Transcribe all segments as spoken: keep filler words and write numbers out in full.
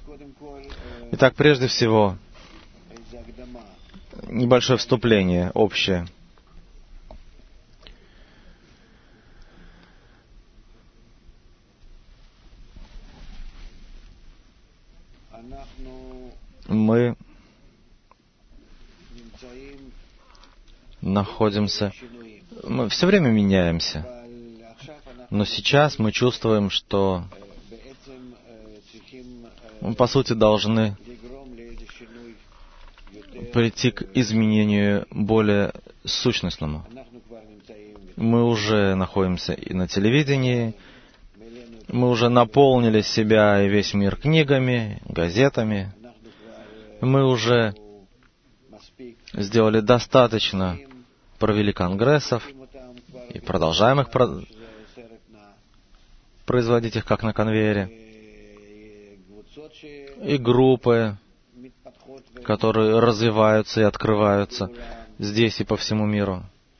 Итак, прежде всего, небольшое вступление общее. Мы находимся, мы все время меняемся, но сейчас мы чувствуем, что мы, по сути, должны прийти к изменению более сущностному. Мы уже находимся и на телевидении, мы уже наполнили себя и весь мир книгами, газетами. Мы уже сделали достаточно, провели конгрессов и продолжаем их про... производить их как на конвейере. И группы, которые развиваются и открываются здесь и по всему миру.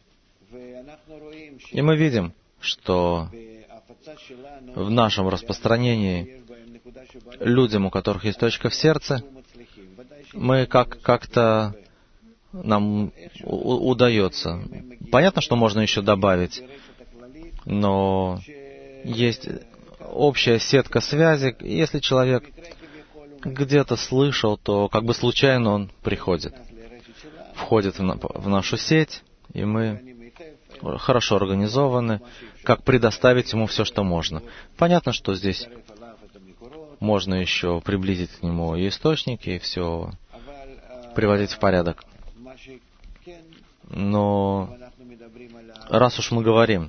И мы видим, что в нашем распространении людям, у которых есть точка в сердце, мы как- как-то нам у- удается. Понятно, что можно еще добавить, но есть общая сетка связи. Если человек где-то слышал, то как бы случайно он приходит, входит в, на- в нашу сеть, и мы хорошо организованы, как предоставить ему все, что можно. Понятно, что здесь можно еще приблизить к нему и источники, и все приводить в порядок. Но раз уж мы говорим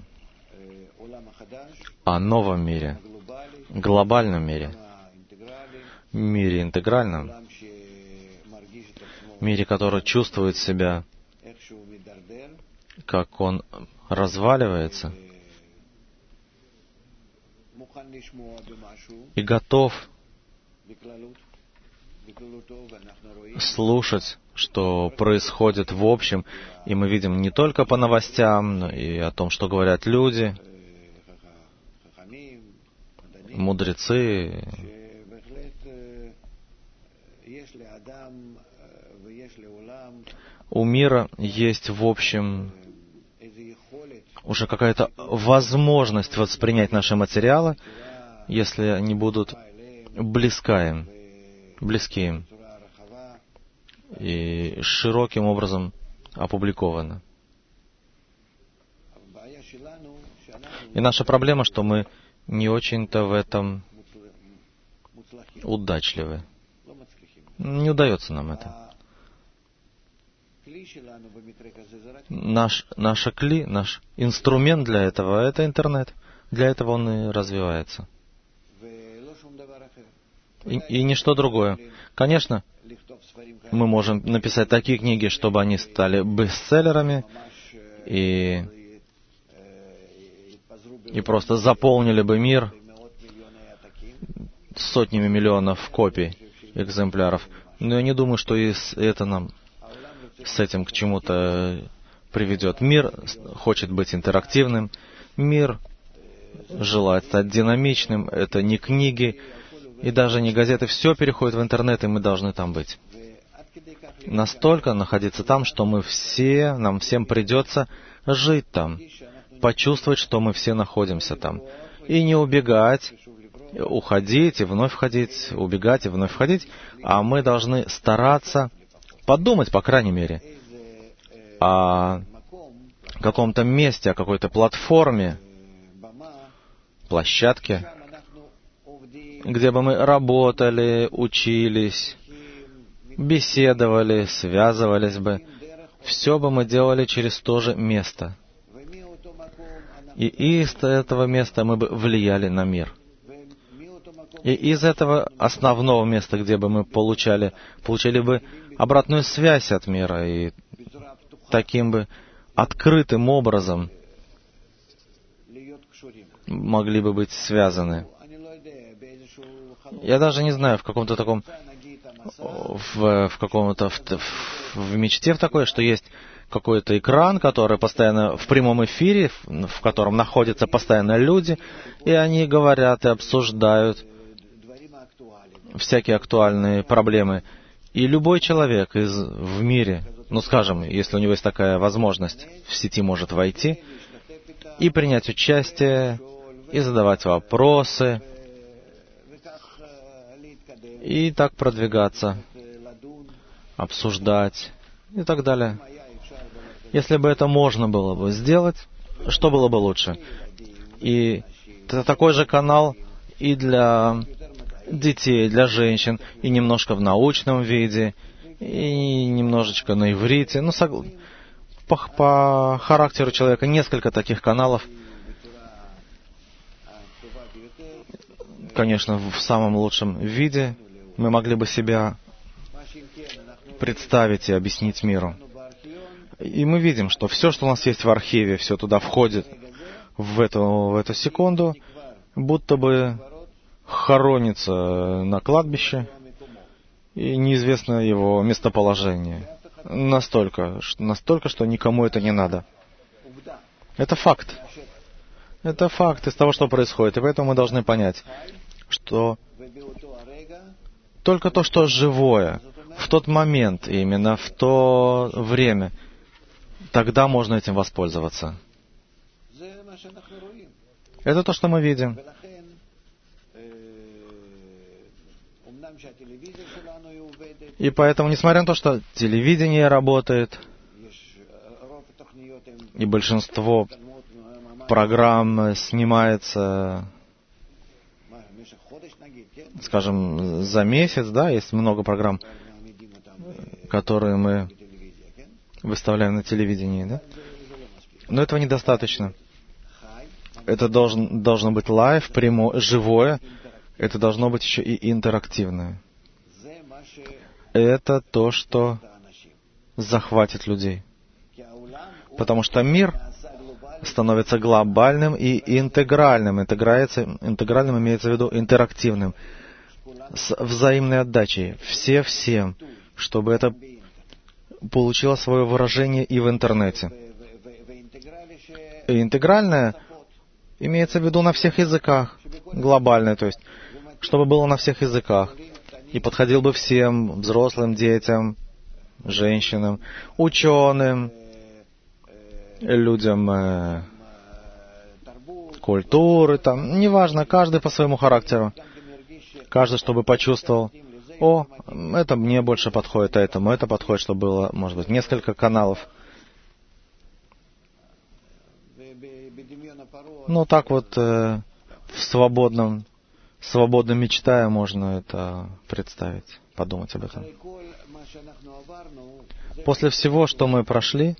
о новом мире, глобальном мире, мире интегральном, мире, который чувствует себя, как он разваливается, и готов слушать, что происходит в общем, и мы видим не только по новостям, но и о том, что говорят люди, мудрецы. У мира есть, в общем, уже какая-то возможность воспринять наши материалы, если они будут близка им, близки им и широким образом опубликованы. И наша проблема, что мы не очень-то в этом удачливы. Не удается нам это. Наш, наша кли, наш инструмент для этого — это интернет. Для этого он и развивается. И, и ничто другое. Конечно, мы можем написать такие книги, чтобы они стали бестселлерами и, и просто заполнили бы мир сотнями миллионов копий, экземпляров. Но я не думаю, что и это нам с этим к чему-то приведет. Мир хочет быть интерактивным, мир желает стать динамичным. Это не книги и даже не газеты. Все переходит в интернет, и мы должны там быть. Настолько находиться там, что мы все, нам всем придется жить там, почувствовать, что мы все находимся там. И не убегать, уходить и вновь входить, убегать и вновь входить, а мы должны стараться подумать, по крайней мере, о каком-то месте, о какой-то платформе, площадке, где бы мы работали, учились, беседовали, связывались бы. Все бы мы делали через то же место. И из этого места мы бы влияли на мир. И из этого основного места, где бы мы получали, получили бы обратную связь от мира, и таким бы открытым образом могли бы быть связаны. Я даже не знаю, в каком-то таком, в, в каком-то, в, в мечте в такое, что есть какой-то экран, который постоянно в прямом эфире, в котором находятся постоянно люди, и они говорят и обсуждают всякие актуальные проблемы. И любой человек из, в мире, ну скажем, если у него есть такая возможность, в сети может войти и принять участие, и задавать вопросы, и так продвигаться, обсуждать и так далее. Если бы это можно было бы сделать, что было бы лучше? И это такой же канал и для детей, для женщин, и немножко в научном виде, и немножечко на иврите. Ну, сог... по, по характеру человека несколько таких каналов. Конечно, в самом лучшем виде мы могли бы себя представить и объяснить миру. И мы видим, что все, что у нас есть в архиве, все туда входит в эту, в эту секунду, будто бы хоронится на кладбище, и неизвестно его местоположение. Настолько, настолько, что никому это не надо. Это факт. Это факт из того, что происходит. И поэтому мы должны понять, что только то, что живое, в тот момент, именно в то время, тогда можно этим воспользоваться. Это то, что мы видим. И поэтому, несмотря на то, что телевидение работает, и большинство программ снимается, скажем, за месяц, да, есть много программ, которые мы выставляем на телевидении, да, но этого недостаточно. Это должен, должно быть лайв, прямое, живое, это должно быть еще и интерактивное. Это то, что захватит людей. Потому что мир становится глобальным и интегральным. Интегральным имеется в виду интерактивным. С взаимной отдачей. Все всем. Чтобы это получило свое выражение и в интернете. И интегральное имеется в виду на всех языках. Глобальное, то есть, чтобы было на всех языках. И подходил бы всем, взрослым, детям, женщинам, ученым, людям э, культуры, там, неважно, каждый по своему характеру. Каждый, чтобы почувствовал, о, это мне больше подходит, а этому это подходит, чтобы было, может быть, несколько каналов. Ну, так вот, э, в свободном, свободно мечтая, можно это представить, подумать об этом. После всего, что мы прошли,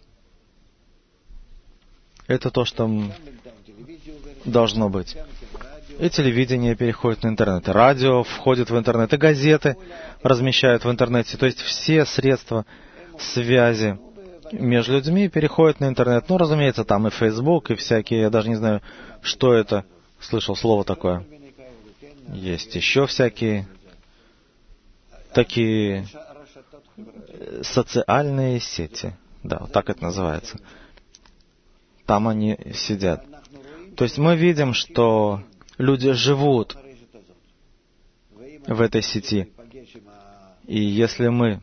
это то, что должно быть. И телевидение переходит на интернет, и радио входит в интернет, и газеты размещают в интернете. То есть все средства связи между людьми переходят на интернет. Ну, разумеется, там и Facebook, и всякие, я даже не знаю, что это. Слышал слово такое. Есть еще всякие такие социальные сети. Да, вот так это называется. Там они сидят. То есть мы видим, что люди живут в этой сети. И если мы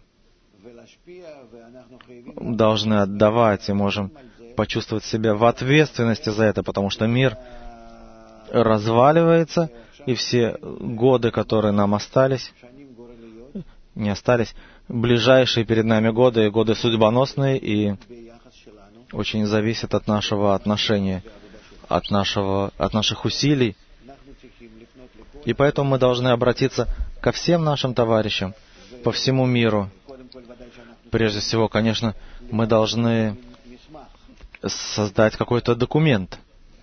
должны отдавать и можем почувствовать себя в ответственности за это, потому что мир разваливается, и все годы, которые нам остались, не остались, ближайшие перед нами годы, годы судьбоносные, и очень зависят от нашего отношения, от, нашего, от наших усилий. И поэтому мы должны обратиться ко всем нашим товарищам по всему миру. Прежде всего, конечно, мы должны создать какой-то документ,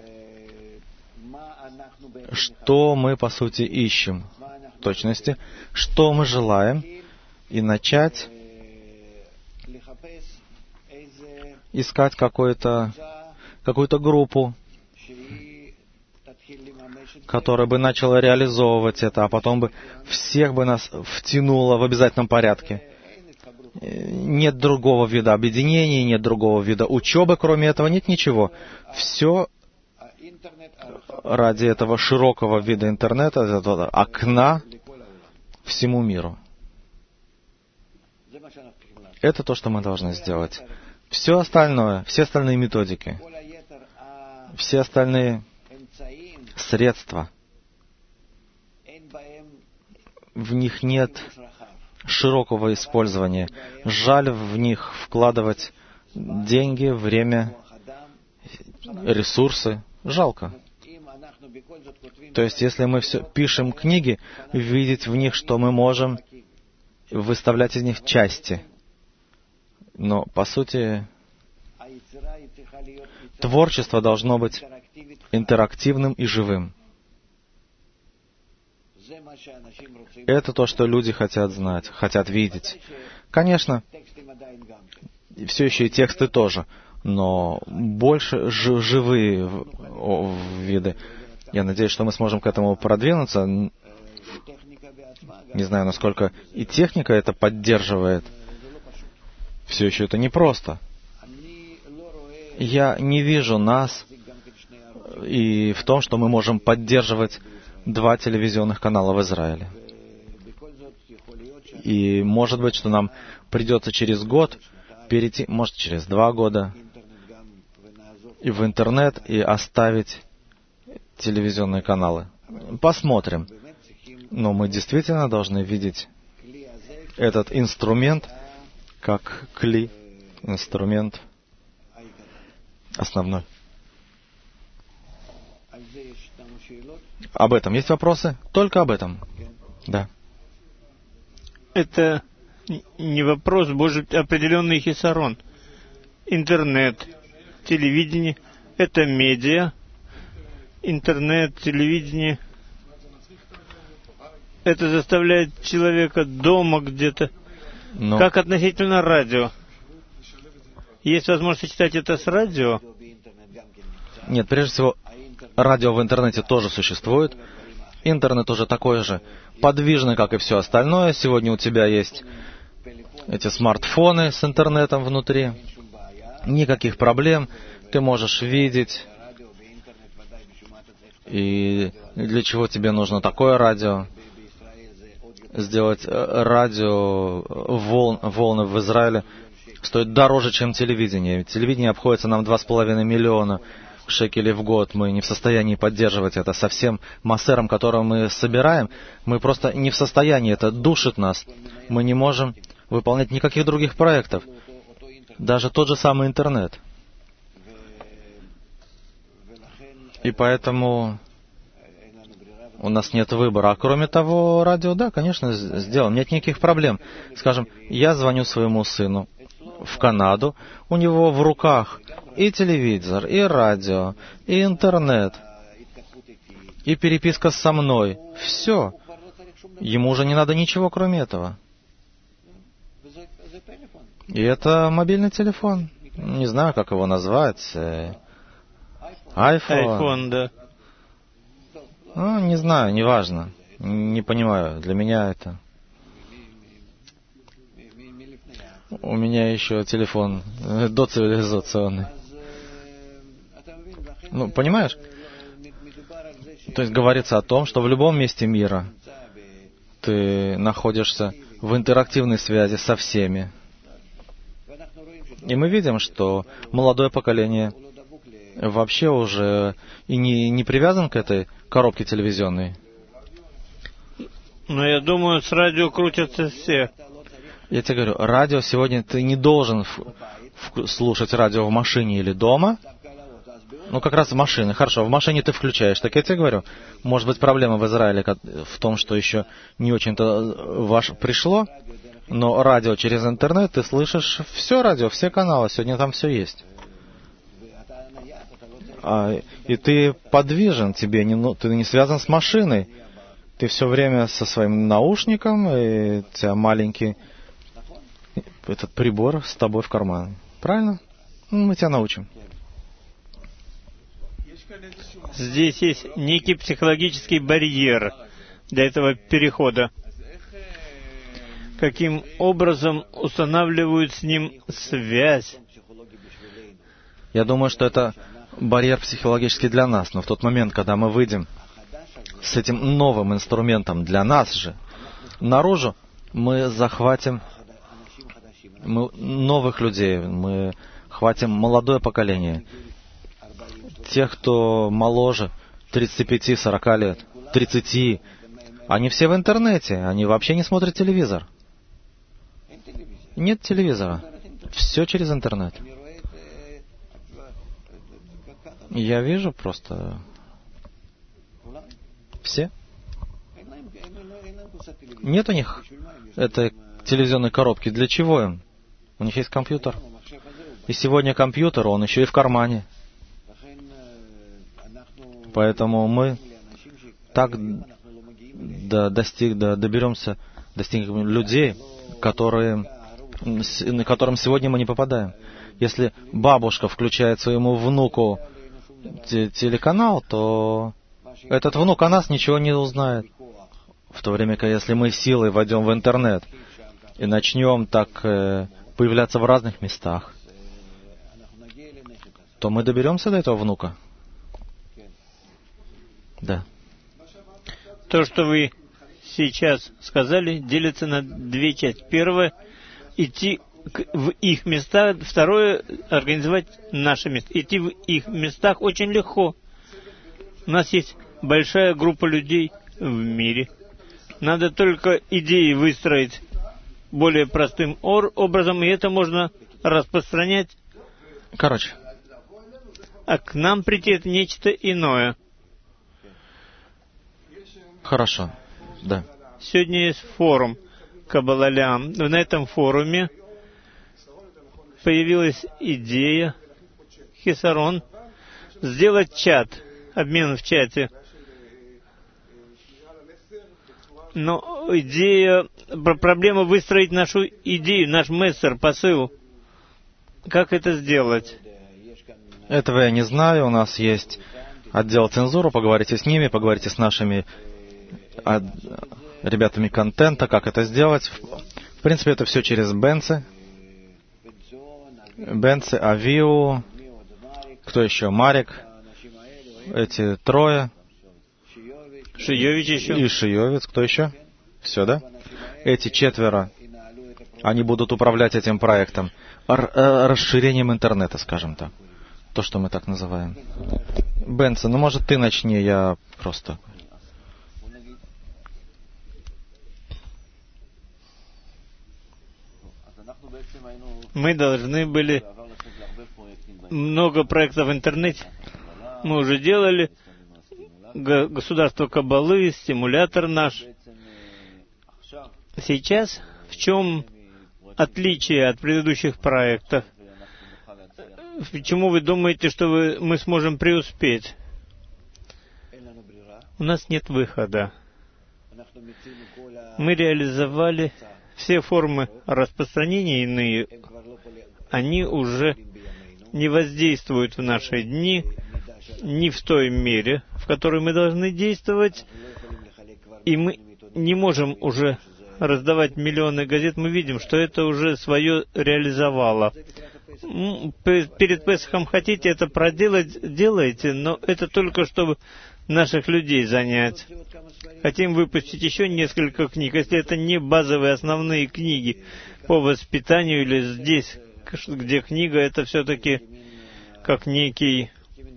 что мы, по сути, ищем в точности, что мы желаем, и начать искать какую-то, какую-то группу, которая бы начала реализовывать это, а потом бы всех бы нас втянула в обязательном порядке. Нет другого вида объединений, нет другого вида учебы, кроме этого нет ничего. Все ради этого широкого вида интернета, этого окна всему миру. Это то, что мы должны сделать. Все остальное, все остальные методики, все остальные средства, в них нет широкого использования. Жаль в них вкладывать деньги, время, ресурсы. Жалко. То есть, если мы все пишем книги, видеть в них, что мы можем выставлять из них части. Но, по сути, творчество должно быть интерактивным и живым. Это то, что люди хотят знать, хотят видеть. Конечно, все еще и тексты тоже, но больше ж- живые в- о- виды. Я надеюсь, что мы сможем к этому продвинуться. Не знаю, насколько и техника это поддерживает. Все еще это непросто. Я не вижу нас и в том, что мы можем поддерживать два телевизионных канала в Израиле. И может быть, что нам придется через год перейти, может, через два года, и в интернет, и оставить телевизионные каналы. Посмотрим. Но мы действительно должны видеть этот инструмент как кли, инструмент основной. Об этом есть вопросы? Только об этом. Да. Это не вопрос, может, определенный хисарон. Интернет, телевидение — это медиа. Интернет, телевидение — это заставляет человека дома где-то. Но... Как относительно радио? Есть возможность читать это с радио? Нет, прежде всего, радио в интернете тоже существует. Интернет уже такой же подвижный, как и все остальное. Сегодня у тебя есть эти смартфоны с интернетом внутри. Никаких проблем. Ты можешь видеть. И для чего тебе нужно такое радио? Сделать радио, волн, волны в Израиле стоит дороже, чем телевидение. Телевидение обходится нам два с половиной миллиона шекелей в год. Мы не в состоянии поддерживать это. Со всем массером, которого мы собираем, мы просто не в состоянии. Это душит нас. Мы не можем выполнять никаких других проектов. Даже тот же самый интернет. И поэтому у нас нет выбора. А кроме того, радио, да, конечно, сделаем. Нет никаких проблем. Скажем, я звоню своему сыну в Канаду, у него в руках и телевизор, и радио, и интернет, и переписка со мной. Все. Ему уже не надо ничего, кроме этого. И это мобильный телефон. Не знаю, как его назвать. iPhone. iPhone, да. Ну, не знаю, неважно. Не понимаю. Для меня это... У меня еще телефон доцивилизационный. Ну, понимаешь? То есть говорится о том, что в любом месте мира ты находишься в интерактивной связи со всеми. И мы видим, что молодое поколение вообще уже и не, не привязан к этой коробке телевизионной. Но я думаю, с радио крутятся все. Я тебе говорю, радио сегодня ты не должен в, в, слушать радио в машине или дома. Ну, как раз в машине. Хорошо, в машине ты включаешь. Так я тебе говорю, может быть, проблема в Израиле в том, что еще не очень-то ваш пришло, но радио через интернет ты слышишь все радио, все каналы. Сегодня там все есть. А, и ты подвижен, тебе не, ну, ты не связан с машиной. Ты все время со своим наушником, и у тебя маленький этот прибор с тобой в кармане. Правильно? Ну, мы тебя научим. Здесь есть некий психологический барьер для этого перехода. Каким образом устанавливают с ним связь? Я думаю, что это барьер психологический для нас, но в тот момент, когда мы выйдем с этим новым инструментом для нас же, наружу, мы захватим мы новых людей, мы хватим молодое поколение. Тех, кто моложе тридцати пяти сорока лет, тридцати, они все в интернете, они вообще не смотрят телевизор. Нет телевизора. Все через интернет. Я вижу просто... Все. Нет у них этой телевизионной коробки. Для чего им? У них есть компьютер. И сегодня компьютер, он еще и в кармане. Поэтому мы так до, достиг, до, доберемся, достигнем людей, которые, на которым сегодня мы не попадаем. Если бабушка включает своему внуку телеканал, то этот внук о нас ничего не узнает. В то время как если мы силой войдем в интернет и начнем так э, появляться в разных местах, то мы доберемся до этого внука. Да. То, что вы сейчас сказали, делится на две части. Первое — идти в их места. Второе — организовать наши места. Идти в их местах очень легко. У нас есть большая группа людей в мире. Надо только идеи выстроить более простым образом, и это можно распространять. Короче. А к нам прийти — это нечто иное. Хорошо, да. Сегодня есть форум Каббала-Леам. На этом форуме появилась идея, хисарон, сделать чат, обмен в чате. Но идея, проблема выстроить нашу идею, наш мессер, посыл. Как это сделать? Этого я не знаю. У нас есть отдел цензуры. Поговорите с ними, поговорите с нашими от, ребятами контента, как это сделать. В принципе, это все через Бенцы. Бенцы, Авиу, кто еще? Марик. Эти трое. Шиевич еще. И Шиевец. Кто еще? Все, да? Эти четверо, они будут управлять этим проектом. Р- расширением интернета, скажем так. То, что мы так называем. Бенцы, ну, может, ты начни, я просто... Мы должны были много проектов в интернете. Мы уже делали. Государство Каббалы, стимулятор наш. Сейчас в чем отличие от предыдущих проектов? Почему вы думаете, что вы, мы сможем преуспеть? У нас нет выхода. Мы реализовали все формы распространения иные. Они уже не воздействуют в наши дни, не в той мере, в которой мы должны действовать, и мы не можем уже раздавать миллионы газет. Мы видим, что это уже свое реализовало. Перед Песахом хотите это проделать, делайте, но это только чтобы наших людей занять. Хотим выпустить еще несколько книг. Если это не базовые основные книги по воспитанию или здесь, где книга, это все-таки как некий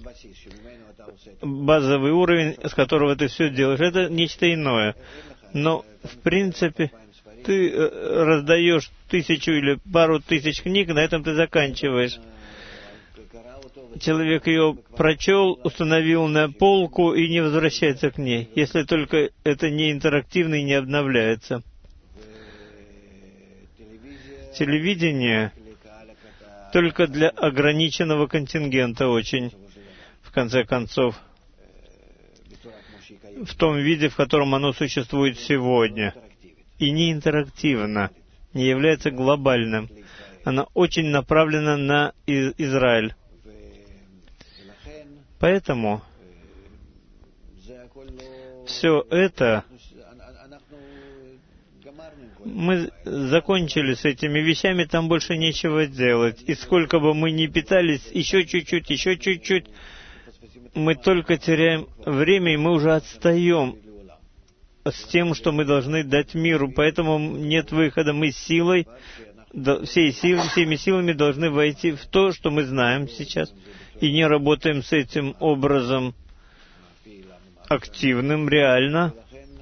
базовый уровень, с которого ты все делаешь. Это нечто иное. Но, в принципе, ты раздаешь тысячу или пару тысяч книг, на этом ты заканчиваешь. Человек ее прочел, установил на полку и не возвращается к ней, если только это не интерактивно и не обновляется. Телевидение только для ограниченного контингента очень, в конце концов, в том виде, в котором оно существует сегодня, и не интерактивно, не является глобальным. Оно очень направлено на Израиль. Поэтому все это мы закончили с этими вещами, там больше нечего делать. И сколько бы мы ни питались, еще чуть-чуть, еще чуть-чуть, мы только теряем время, и мы уже отстаем. с тем, что мы должны дать миру. Поэтому нет выхода. Мы силой, всей силой, всеми силами должны войти в то, что мы знаем сейчас, и не работаем с этим образом активным, реально,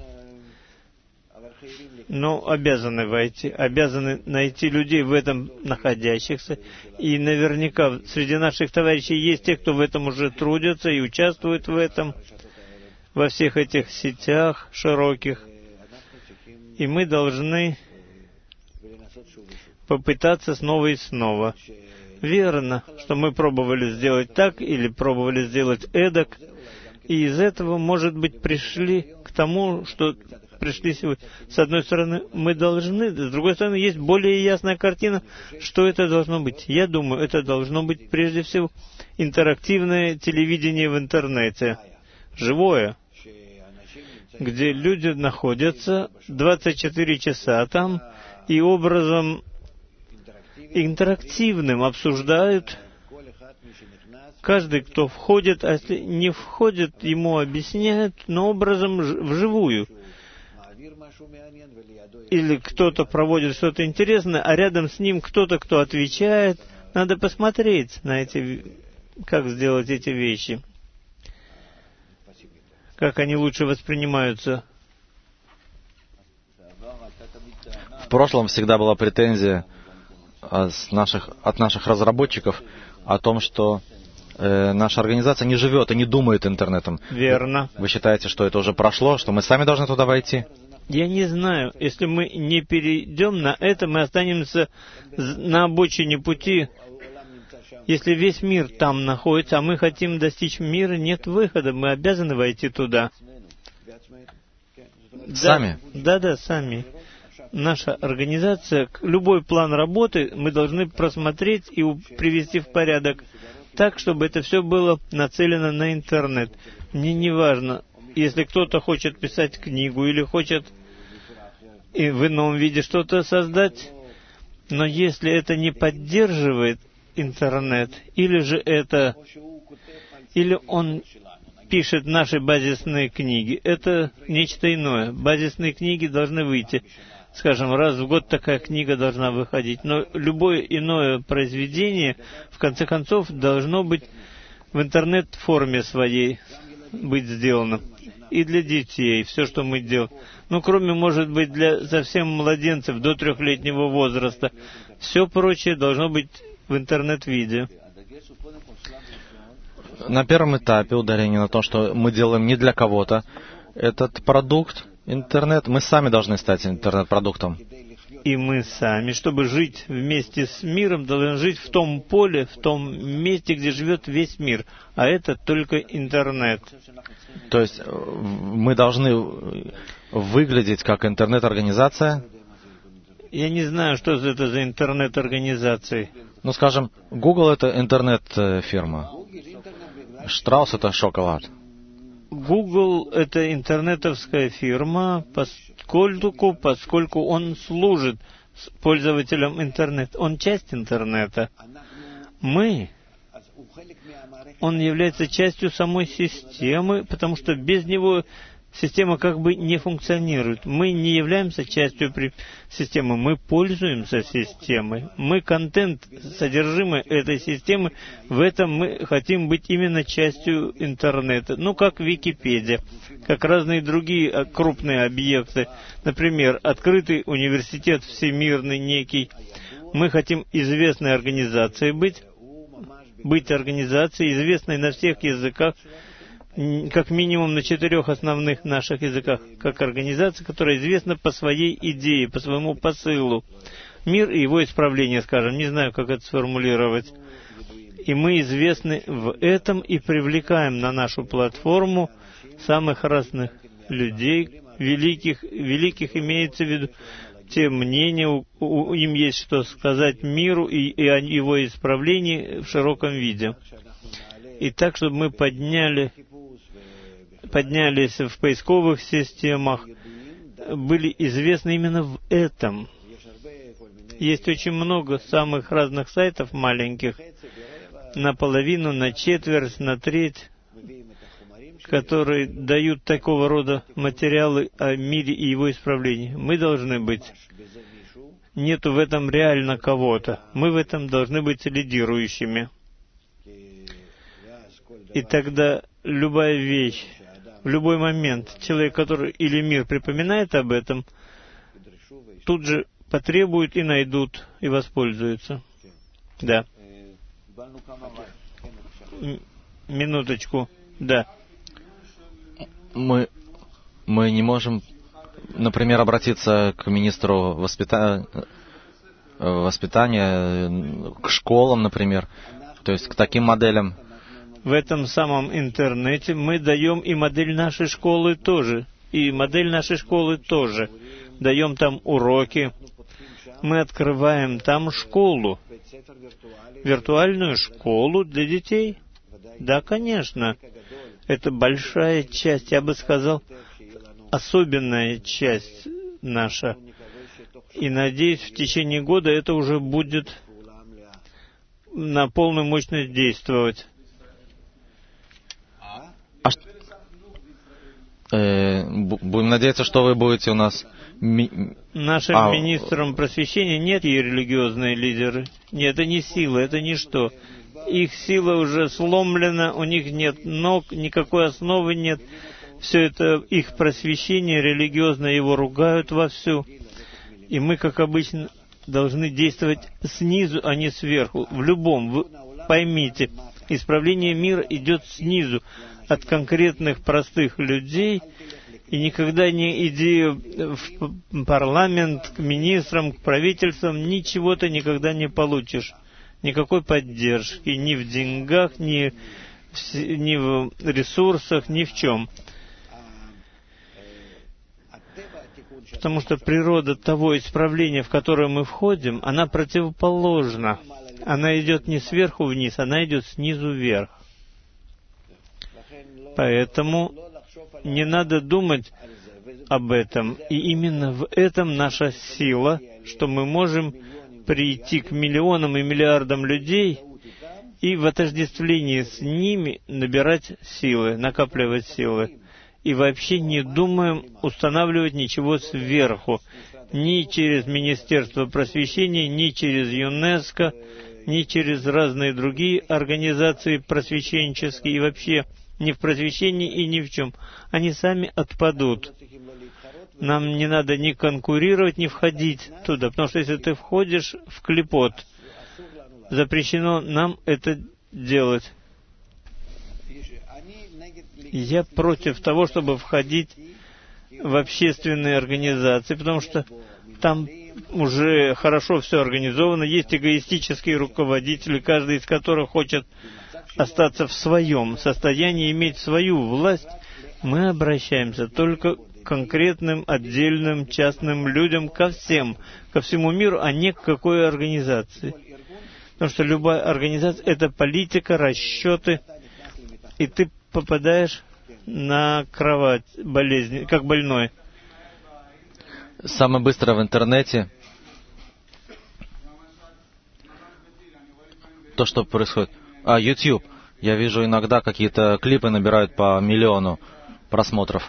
но обязаны войти, обязаны найти людей в этом находящихся. И наверняка среди наших товарищей есть те, кто в этом уже трудятся и участвуют в этом, во всех этих сетях широких. И мы должны попытаться снова и снова. Верно, что мы пробовали сделать так или пробовали сделать эдак, и из этого, может быть, пришли к тому, что пришли сегодня. С одной стороны, мы должны, с другой стороны, есть более ясная картина, что это должно быть. Я думаю, это должно быть, прежде всего, интерактивное телевидение в интернете, живое, где люди находятся двадцать четыре часа там и образом интерактивным обсуждают. Каждый, кто входит, а если не входит, ему объясняют, но образом вживую. Или кто-то проводит что-то интересное, а рядом с ним кто-то, кто отвечает. Надо посмотреть на эти, как сделать эти вещи, как они лучше воспринимаются. В прошлом всегда была претензия от наших, от наших разработчиков о том, что э, наша организация не живет и не думает интернетом. Верно. Вы считаете, что это уже прошло, что мы сами должны туда войти? Я не знаю. Если мы не перейдем на это, мы останемся на обочине пути. Если весь мир там находится, а мы хотим достичь мира, нет выхода. Мы обязаны войти туда. Сами? Да, да, сами. Наша организация, любой план работы мы должны просмотреть и привести в порядок так, чтобы это все было нацелено на интернет. Мне не важно, если кто-то хочет писать книгу или хочет и в ином виде что-то создать, но если это не поддерживает интернет, или же это, или он пишет наши базисные книги, это нечто иное. Базисные книги должны выйти. Скажем, раз в год такая книга должна выходить. Но любое иное произведение, в конце концов, должно быть в интернет-форме своей быть сделано. И для детей, все, что мы делаем. Ну, кроме, может быть, для совсем младенцев до трехлетнего возраста. Все прочее должно быть в интернет-виде. На первом этапе ударение на том, что мы делаем не для кого-то. Этот продукт, интернет, мы сами должны стать интернет-продуктом. И мы сами, чтобы жить вместе с миром, должны жить в том поле, в том месте, где живет весь мир. А это только интернет. То есть мы должны выглядеть как интернет-организация? Я не знаю, что это за интернет-организации. Ну, скажем, Google — это интернет-фирма. Штраус — это шоколад. Google — это интернетовская фирма, поскольку, поскольку он служит пользователям интернета. Он часть интернета. Мы, он является частью самой системы, потому что без него система как бы не функционирует. Мы не являемся частью системы, мы пользуемся системой. Мы контент, содержимое этой системы, в этом мы хотим быть именно частью интернета. Ну, как Википедия, как разные другие крупные объекты. Например, открытый университет всемирный некий. Мы хотим известной организацией быть, быть организацией, известной на всех языках, как минимум на четырех основных наших языках, как организация, которая известна по своей идее, по своему посылу. Мир и его исправление, скажем, не знаю, как это сформулировать. И мы известны в этом и привлекаем на нашу платформу самых разных людей, великих, великих имеется в виду, те мнения, у, у, им есть что сказать миру и, и о его исправлении в широком виде. И так, чтобы мы подняли поднялись в поисковых системах, были известны именно в этом. Есть очень много самых разных сайтов маленьких, наполовину, на четверть, на треть. которые дают такого рода материалы о мире и его исправлении. Мы должны быть. Нету в этом реально кого-то. Мы в этом должны быть лидирующими. И тогда любая вещь, в любой момент, человек, который или мир припоминает об этом, тут же потребуют и найдут, и воспользуются. Да. М- минуточку. Да. Мы, мы не можем, например, обратиться к министру воспита... воспитания, к школам, например, то есть к таким моделям. В этом самом интернете мы даем и модель нашей школы тоже, и модель нашей школы тоже. Даем там уроки. Мы открываем там школу, виртуальную школу для детей. Да, конечно. Это большая часть, я бы сказал, особенная часть наша. И, надеюсь, в течение года это уже будет на полную мощность действовать. А ш... э, будем надеяться, что вы будете у нас... Ми... Нашим а... министром просвещения нет и религиозные лидеры. Нет, это не сила, это ничто. Их сила уже сломлена, у них нет ног, никакой основы нет. Все это их просвещение религиозное, его ругают вовсю. И мы, как обычно, должны действовать снизу, а не сверху. В любом, вы поймите, исправление мира идет снизу, от конкретных простых людей, и никогда не иди в парламент, к министрам, к правительствам, ничего ты никогда не получишь. Никакой поддержки, ни в деньгах, ни в, ни в ресурсах, ни в чем. Потому что природа того исправления, в которое мы входим, она противоположна. Она идет не сверху вниз, она идет снизу вверх. Поэтому не надо думать об этом. И именно в этом наша сила, что мы можем прийти к миллионам и миллиардам людей и в отождествлении с ними набирать силы, накапливать силы. И вообще не думаем устанавливать ничего сверху, ни через Министерство просвещения, ни через ЮНЕСКО, ни через разные другие организации просвещенческие, и вообще ни в просвещении и ни в чем. Они сами отпадут. Нам не надо ни конкурировать, ни входить туда, потому что если ты входишь в клипот, запрещено нам это делать. Я против того, чтобы входить в общественные организации, потому что там уже хорошо все организовано, есть эгоистические руководители, каждый из которых хочет остаться в своем состоянии, иметь свою власть. Мы обращаемся только к конкретным, отдельным, частным людям, ко всем, ко всему миру, а не к какой организации. Потому что любая организация — это политика, расчеты, и ты попадаешь на кровать болезни, как больной. Самое быстрое в интернете то, что происходит. А, YouTube. Я вижу иногда какие-то клипы набирают по миллиону просмотров.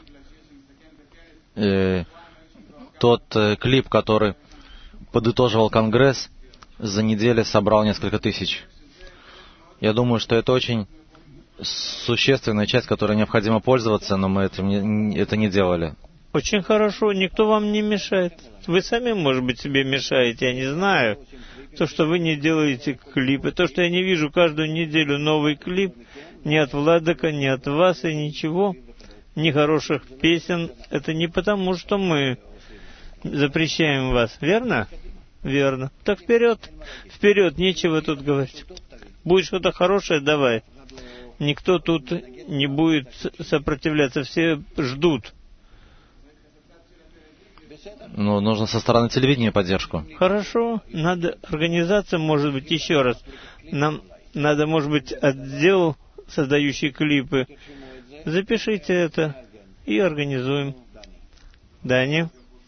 И тот э, клип, который подытоживал Конгресс, за неделю собрал несколько тысяч. Я думаю, что это очень существенная часть, которой необходимо пользоваться, но мы этим не, это не делали. Очень хорошо, никто вам не мешает. Вы сами, может быть, себе мешаете, я не знаю. То, что вы не делаете клипы, то, что я не вижу каждую неделю новый клип, ни от Владыка, ни от вас и ничего, ни хороших песен, это не потому, что мы запрещаем вас, верно? Верно. Так вперед, вперед, нечего тут говорить. Будет что-то хорошее, давай. Никто тут не будет сопротивляться, все ждут. Ну, нужно со стороны телевидения поддержку. Хорошо, надо организация, может быть, еще раз. Нам надо, может быть, отдел, создающий клипы. Запишите это и организуем. Даня?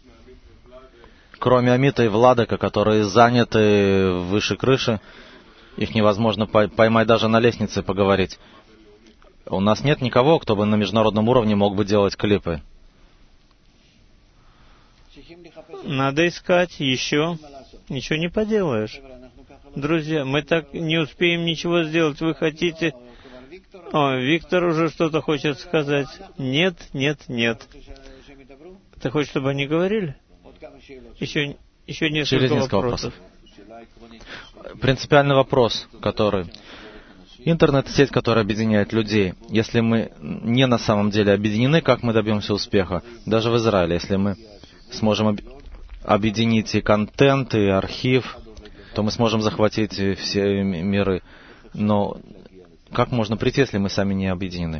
Кроме Амита и Владыка, которые заняты выше крыши, их невозможно поймать даже на лестнице поговорить. У нас нет никого, кто бы на международном уровне мог бы делать клипы. Надо искать еще. Ничего не поделаешь. Друзья, мы так не успеем ничего сделать. Вы хотите... О, Виктор уже что-то хочет сказать. Нет, нет, нет. Ты хочешь, чтобы они говорили? Еще, еще несколько вопросов. Вопросов. Принципиальный вопрос, который... Интернет-сеть, которая объединяет людей. Если мы не на самом деле объединены, как мы добьемся успеха? Даже в Израиле, если мы сможем об... объединить и контент, и архив, то мы сможем захватить все миры. Но как можно прийти, если мы сами не объединены?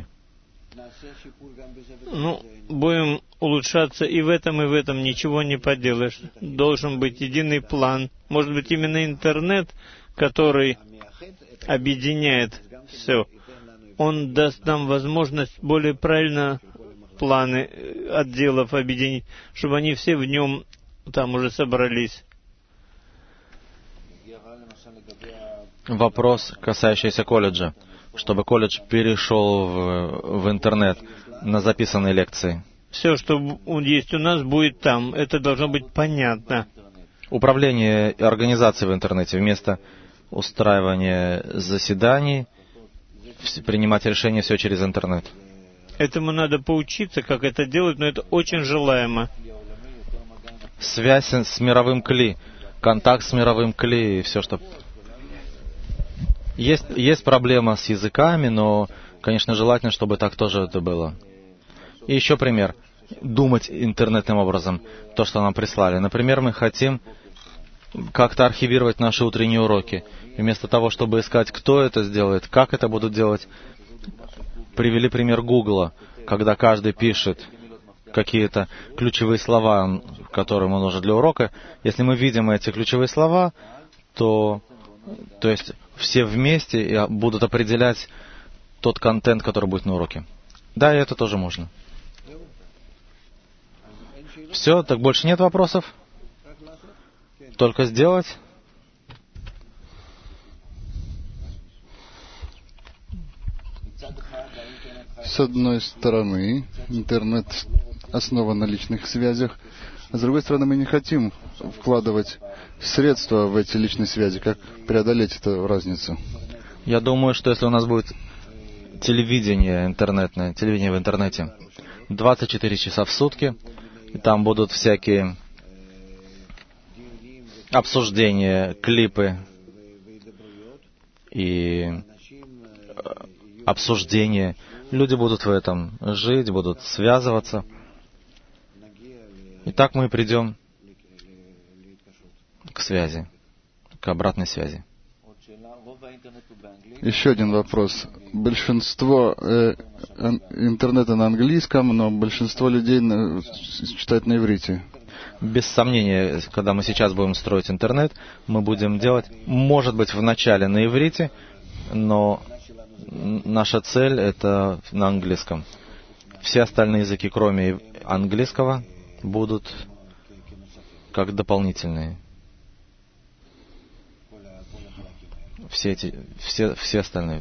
Ну, будем улучшаться и в этом, и в этом. Ничего не поделаешь. Должен быть единый план. Может быть, именно интернет, который объединяет все. Он даст нам возможность более правильно планы отделов объединить, чтобы они все в нем там уже собрались. Вопрос, касающийся колледжа. Чтобы колледж перешел в, в интернет на записанные лекции. Все, что есть у нас, будет там. Это должно быть понятно. Управление организацией в интернете вместо устраивания заседаний, принимать решения все через интернет. Этому надо поучиться, как это делать, но это очень желаемо. Связь с мировым кли, контакт с мировым кли и все, что... Есть, есть проблема с языками, но, конечно, желательно, чтобы так тоже это было. И еще пример. Думать интернетным образом. То, что нам прислали. Например, мы хотим как-то архивировать наши утренние уроки. И вместо того, чтобы искать, кто это сделает, как это будут делать, привели пример Гугла, когда каждый пишет какие-то ключевые слова, которые ему нужны для урока. Если мы видим эти ключевые слова, то, то есть все вместе будут определять тот контент, который будет на уроке. Да, и это тоже можно. Все, так больше нет вопросов? Только сделать? С одной стороны, интернет основан на личных связях, а с другой стороны, мы не хотим вкладывать средства в эти личные связи. Как преодолеть эту разницу? Я думаю, что если у нас будет телевидение интернетное, телевидение в интернете, двадцать четыре часа в сутки, и там будут всякие обсуждения, клипы и обсуждения. Люди будут в этом жить, будут связываться. И так мы придем к связи, к обратной связи. Еще один вопрос. Большинство э, интернета на английском, но большинство людей на, читает на иврите. Без сомнения, когда мы сейчас будем строить интернет, мы будем делать, может быть, вначале на иврите, но наша цель — это на английском. Все остальные языки, кроме английского, будут как дополнительные. Все эти, все, все остальные.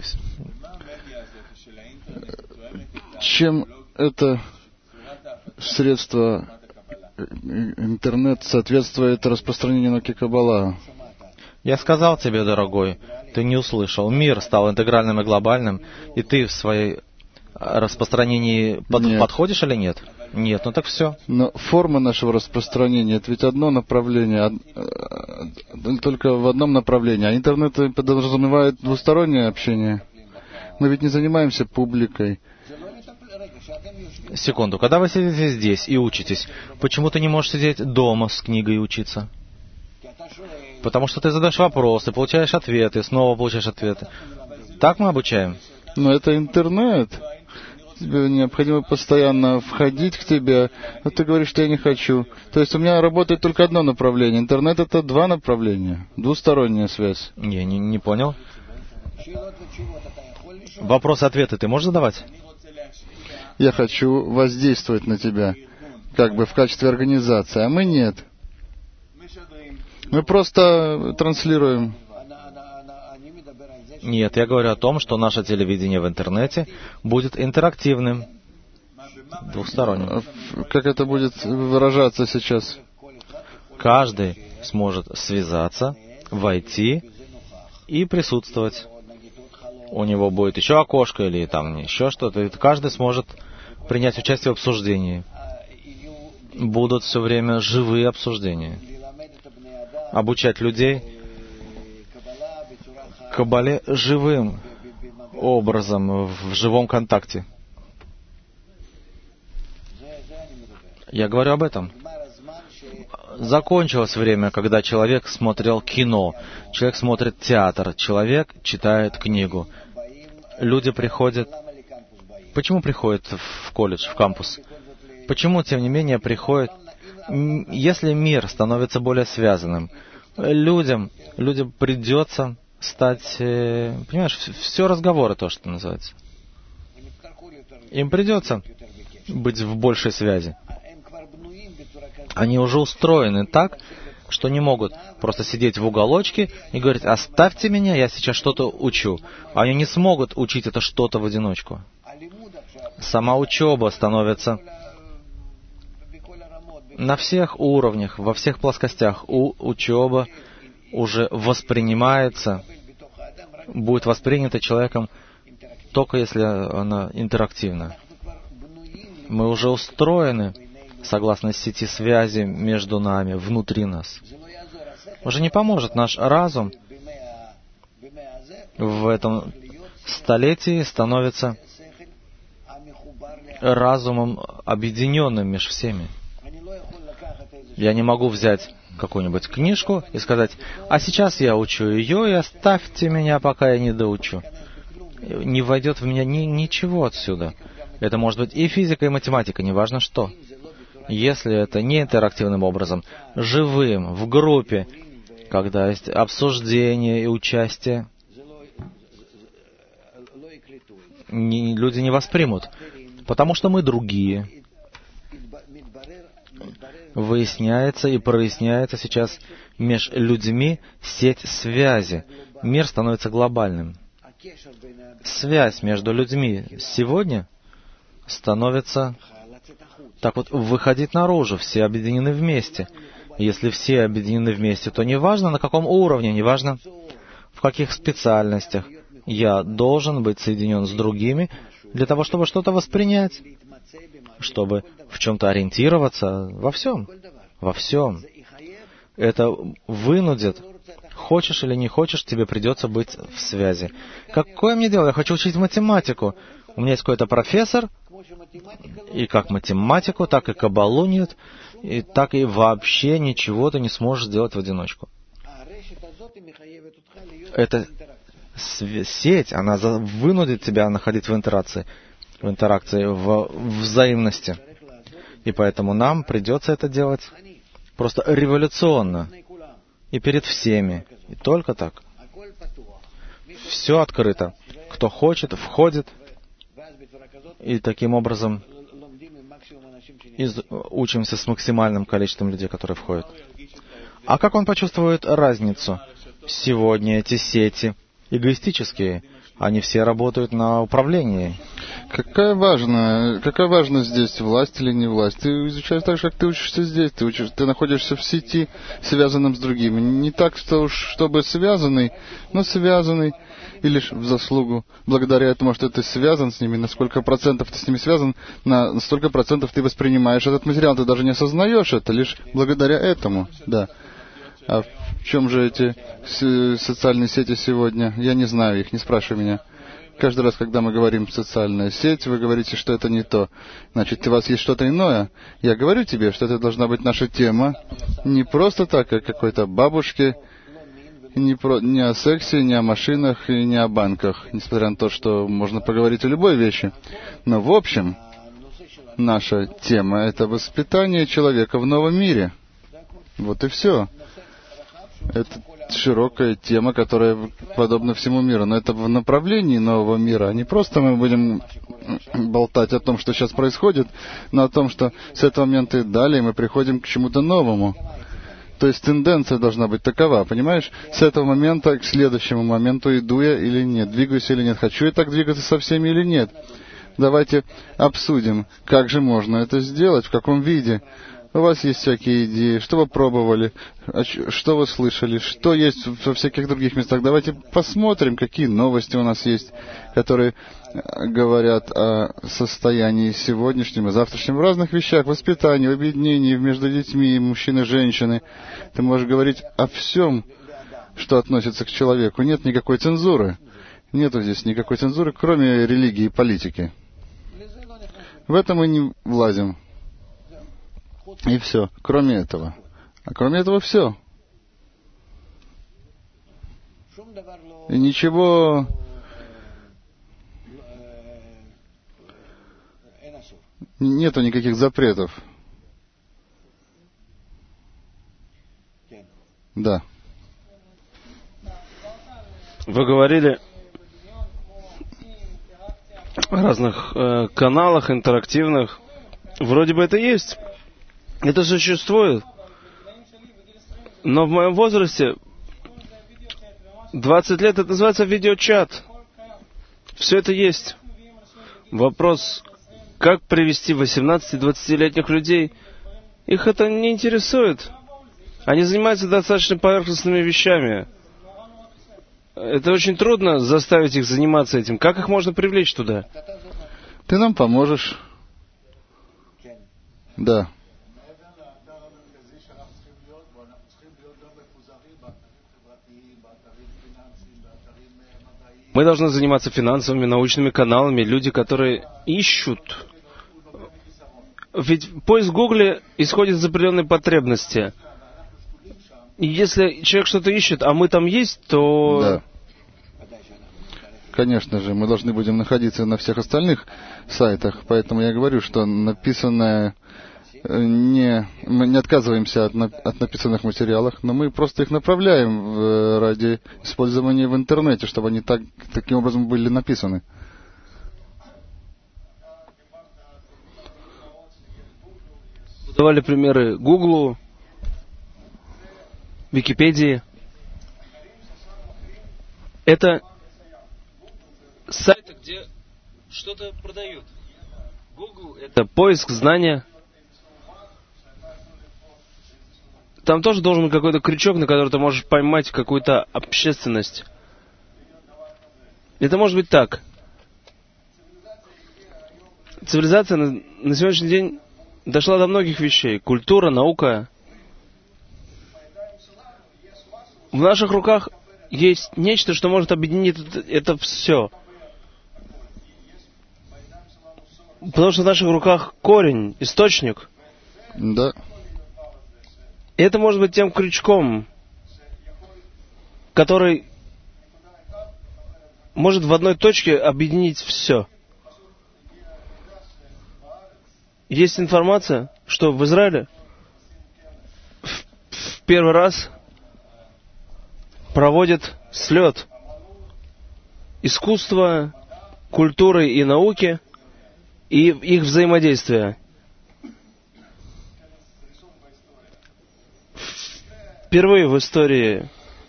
Чем это средство интернет соответствует распространению науки Каббала? Я сказал тебе, дорогой, ты не услышал. Мир стал интегральным и глобальным, и ты в своей распространении под, подходишь или нет? Нет, ну так все. Но форма нашего распространения — это ведь одно направление, только в одном направлении. А интернет подразумевает двустороннее общение. Мы ведь не занимаемся публикой. Секунду. Когда вы сидите здесь и учитесь, почему ты не можешь сидеть дома с книгой и учиться? Потому что ты задаешь вопросы, получаешь ответы, снова получаешь ответы. Так мы обучаем. Но это интернет. Тебе необходимо постоянно входить к тебе, а ты говоришь, что я не хочу. То есть у меня работает только одно направление. Интернет — это два направления, двусторонняя связь. Я не, не понял. Вопросы-ответы ты можешь задавать? Я хочу воздействовать на тебя, как бы в качестве организации, а мы нет. Мы просто транслируем. Нет, я говорю о том, что наше телевидение в интернете будет интерактивным, двухсторонним. Как это будет выражаться сейчас? Каждый сможет связаться, войти и присутствовать. У него будет еще окошко или там еще что-то. И каждый сможет принять участие в обсуждении. Будут все время живые обсуждения. Обучать людей Кабале живым образом, в живом контакте. Я говорю об этом. Закончилось время, когда человек смотрел кино, человек смотрит театр, человек читает книгу. Люди приходят... Почему приходят в колледж, в кампус? Почему, тем не менее, приходят... Если мир становится более связанным, людям, людям придется стать... Понимаешь, все разговоры, то, что называется. Им придется быть в большей связи. Они уже устроены так, что не могут просто сидеть в уголочке и говорить: оставьте меня, я сейчас что-то учу. Они не смогут учить это что-то в одиночку. Сама учеба становится на всех уровнях, во всех плоскостях. У, учеба уже воспринимается, будет воспринята человеком только если она интерактивна. Мы уже устроены согласно сети связи между нами, внутри нас. Уже не поможет наш разум в этом столетии становится разумом, объединенным между всеми. Я не могу взять какую-нибудь книжку и сказать: а сейчас я учу ее, и оставьте меня, пока я не доучу. Не войдет в меня ни, ничего отсюда. Это может быть и физика, и математика, неважно что. Если это не интерактивным образом, живым, в группе, когда есть обсуждение и участие, не, люди не воспримут, потому что мы другие. Выясняется и проясняется сейчас между людьми сеть связи. Мир становится глобальным. Связь между людьми сегодня становится... Так вот, выходить наружу, все объединены вместе. Если все объединены вместе, то неважно на каком уровне, неважно в каких специальностях, я должен быть соединен с другими для того, чтобы что-то воспринять, чтобы в чем-то ориентироваться, во всем, во всем. Это вынудит, хочешь или не хочешь, тебе придется быть в связи. Какое мне дело? Я хочу учить математику. У меня есть какой-то профессор, и как математику, так и кабалу нет, и так и вообще ничего ты не сможешь сделать в одиночку. Эта сеть, она вынудит тебя находить в интеракции, в интеракции, в взаимности. И поэтому нам придется это делать просто революционно. И перед всеми. И только так. Все открыто. Кто хочет, входит. И таким образом из... учимся с максимальным количеством людей, которые входят. А как он почувствует разницу? Сегодня эти сети эгоистические. Они все работают на управлении. Какая важная, какая важность здесь, власть или не власть? Ты изучаешь так же, как ты учишься здесь. Ты, учишь, ты находишься в сети, связанном с другими. Не так, что уж, чтобы связанный, но связанный. И лишь в заслугу, благодаря этому, что ты связан с ними, на сколько процентов ты с ними связан, на столько процентов ты воспринимаешь этот материал. Ты даже не осознаешь это, лишь благодаря этому. Да. А в чем же эти социальные сети сегодня? Я не знаю их, не спрашивай меня. Каждый раз, когда мы говорим «социальная сеть», вы говорите, что это не то. Значит, у вас есть что-то иное. Я говорю тебе, что это должна быть наша тема. Не просто так, как какой-то бабушке, не, про, не о сексе, не о машинах и не о банках. Несмотря на то, что можно поговорить о любой вещи. Но в общем, наша тема — это воспитание человека в новом мире. Вот и все. Это широкая тема, которая подобна всему миру. Но это в направлении нового мира. Не просто мы будем болтать о том, что сейчас происходит, но о том, что с этого момента и далее мы приходим к чему-то новому. То есть тенденция должна быть такова, понимаешь? С этого момента к следующему моменту иду я или нет, двигаюсь или нет, хочу я так двигаться со всеми или нет. Давайте обсудим, как же можно это сделать, в каком виде. У вас есть всякие идеи, что вы пробовали, что вы слышали, что есть во всяких других местах. Давайте посмотрим, какие новости у нас есть, которые говорят о состоянии сегодняшнем и завтрашнем в разных вещах, воспитании, в объединении между детьми, мужчины и женщины. Ты можешь говорить о всем, что относится к человеку. Нет никакой цензуры. Нету здесь никакой цензуры, кроме религии и политики. В это мы не влазим. И все. Кроме этого. А кроме этого все. И ничего... Нету никаких запретов. Да. Вы говорили о разных э, каналах интерактивных. Вроде бы это есть. Это существует. Но в моем возрасте двадцать лет это называется видеочат. Все это есть. Вопрос, как привести восемнадцати-двадцатилетних людей, их это не интересует. Они занимаются достаточно поверхностными вещами. Это очень трудно заставить их заниматься этим. Как их можно привлечь туда? Ты нам поможешь. Да. Мы должны заниматься финансовыми, научными каналами. Люди, которые ищут. Ведь поиск в Гугле исходит из определенной потребности. И если человек что-то ищет, а мы там есть, то... Да. Конечно же, мы должны будем находиться на всех остальных сайтах. Поэтому я говорю, что написанное... Не, мы не отказываемся от, на, от написанных материалов, но мы просто их направляем в, ради использования в интернете, чтобы они так, таким образом были написаны. Давали примеры Гуглу, Википедии. Это сайты, где что-то продают. Google — это поиск знания. Там тоже должен быть какой-то крючок, на который ты можешь поймать какую-то общественность. Это может быть так. Цивилизация на, на сегодняшний день дошла до многих вещей. Культура, наука. В наших руках есть нечто, что может объединить это, это все. Потому что в наших руках корень, источник. Да. И это может быть тем крючком, который может в одной точке объединить все. Есть информация, что в Израиле в, в первый раз проводят слет искусства, культуры и науки и их взаимодействия. Впервые в истории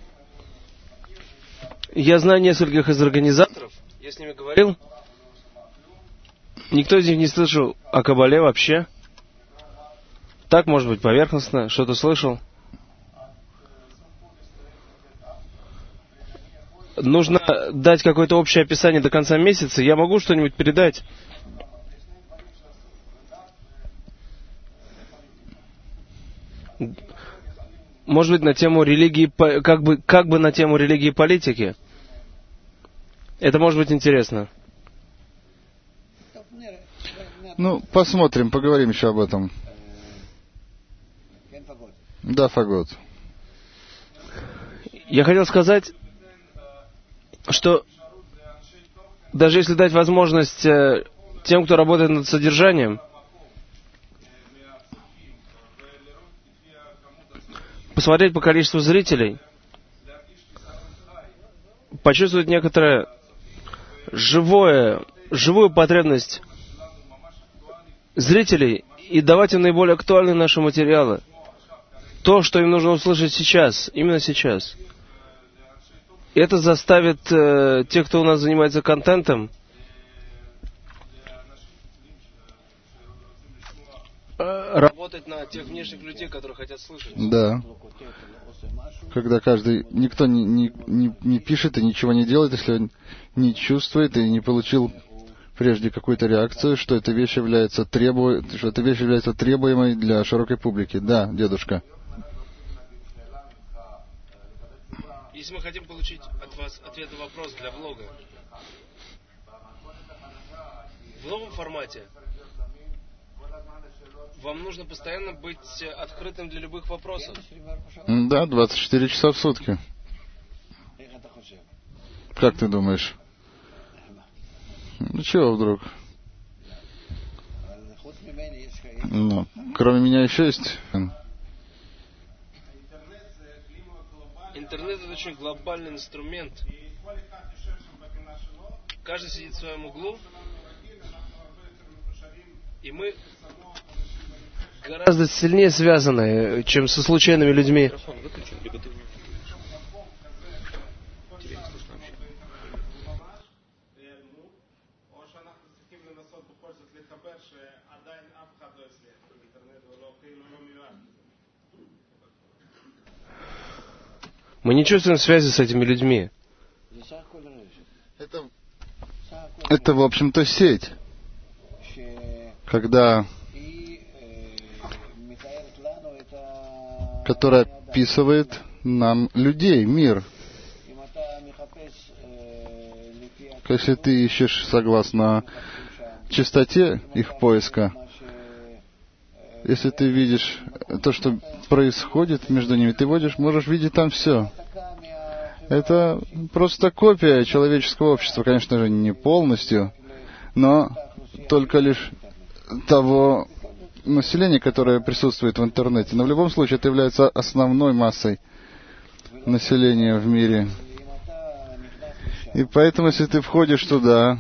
я знаю нескольких из организаторов, я с ними говорил, никто из них не слышал о Кабале вообще. Так, может быть, поверхностно, что-то слышал. Нужно дать какое-то общее описание до конца месяца, я могу что-нибудь передать. Может быть, на тему религии, как бы, как бы на тему религии и политики. Это может быть интересно. Ну, посмотрим, поговорим еще об этом. Да, Фагот. Я хотел сказать, что даже если дать возможность тем, кто работает над содержанием, посмотреть по количеству зрителей, почувствовать некоторое живое, живую потребность зрителей и давать им наиболее актуальные наши материалы. то, что им нужно услышать сейчас, именно сейчас. Это заставит э, тех, кто у нас занимается контентом, э, работать на тех внешних людей, которые хотят слышать. Да. Когда каждый, никто не, не, не, не пишет и ничего не делает, если он не чувствует и не получил прежде какую-то реакцию, что эта вещь является требу... что эта вещь является требуемой для широкой публики. Да, дедушка. Если мы хотим получить от вас ответ на вопрос для блога в новом формате, вам нужно постоянно быть открытым для любых вопросов. Да, двадцать четыре часа в сутки. Как ты думаешь? Ну чего вдруг? Ну, кроме меня еще есть. Интернет — это очень глобальный инструмент. Каждый сидит в своем углу, и мы гораздо сильнее связаны, чем со случайными людьми. Мы не чувствуем связи с этими людьми. Это, это в общем-то, сеть. Когда, которая описывает нам людей, мир. Если ты ищешь согласно частоте их поиска, если ты видишь то, что происходит между ними, ты водишь, можешь видеть там все. Это просто копия человеческого общества, конечно же, не полностью, но только лишь того населения, которое присутствует в интернете. Но в любом случае это является основной массой населения в мире. И поэтому, если ты входишь туда,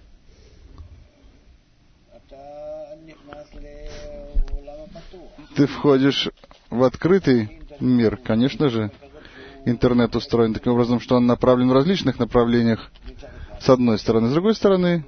ты входишь в открытый мир. Конечно же, интернет устроен таким образом, что он направлен в различных направлениях, с одной стороны. С другой стороны,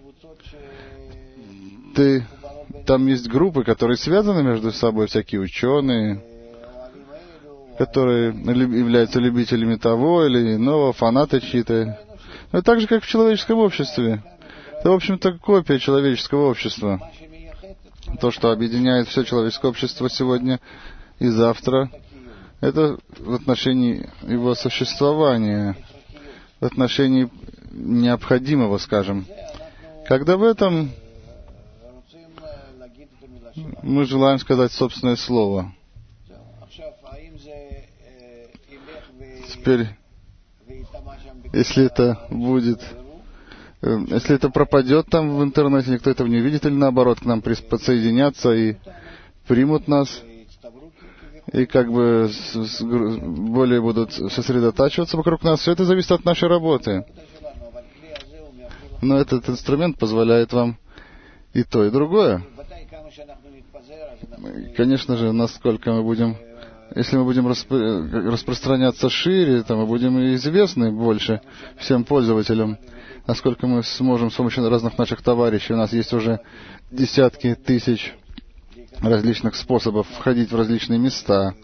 ты, там есть группы, которые связаны между собой, всякие ученые, которые являются любителями того или иного, фанаты чьи-то. Но так же, как в человеческом обществе. Это, в общем-то, копия человеческого общества. То, что объединяет все человеческое общество сегодня и завтра, это в отношении его существования, в отношении необходимого, скажем. Когда в этом мы желаем сказать собственное слово. Теперь, если это будет, если это пропадет там в интернете, никто этого не увидит, или наоборот, к нам подсоединятся и примут нас, и как бы с, с, более будут сосредотачиваться вокруг нас, все это зависит от нашей работы. Но этот инструмент позволяет вам и то, и другое. Конечно же, насколько мы будем, если мы будем распро- распространяться шире, то мы будем известны больше всем пользователям. Насколько мы сможем с помощью разных наших товарищей, у нас есть уже десятки тысяч различных способов входить в различные места.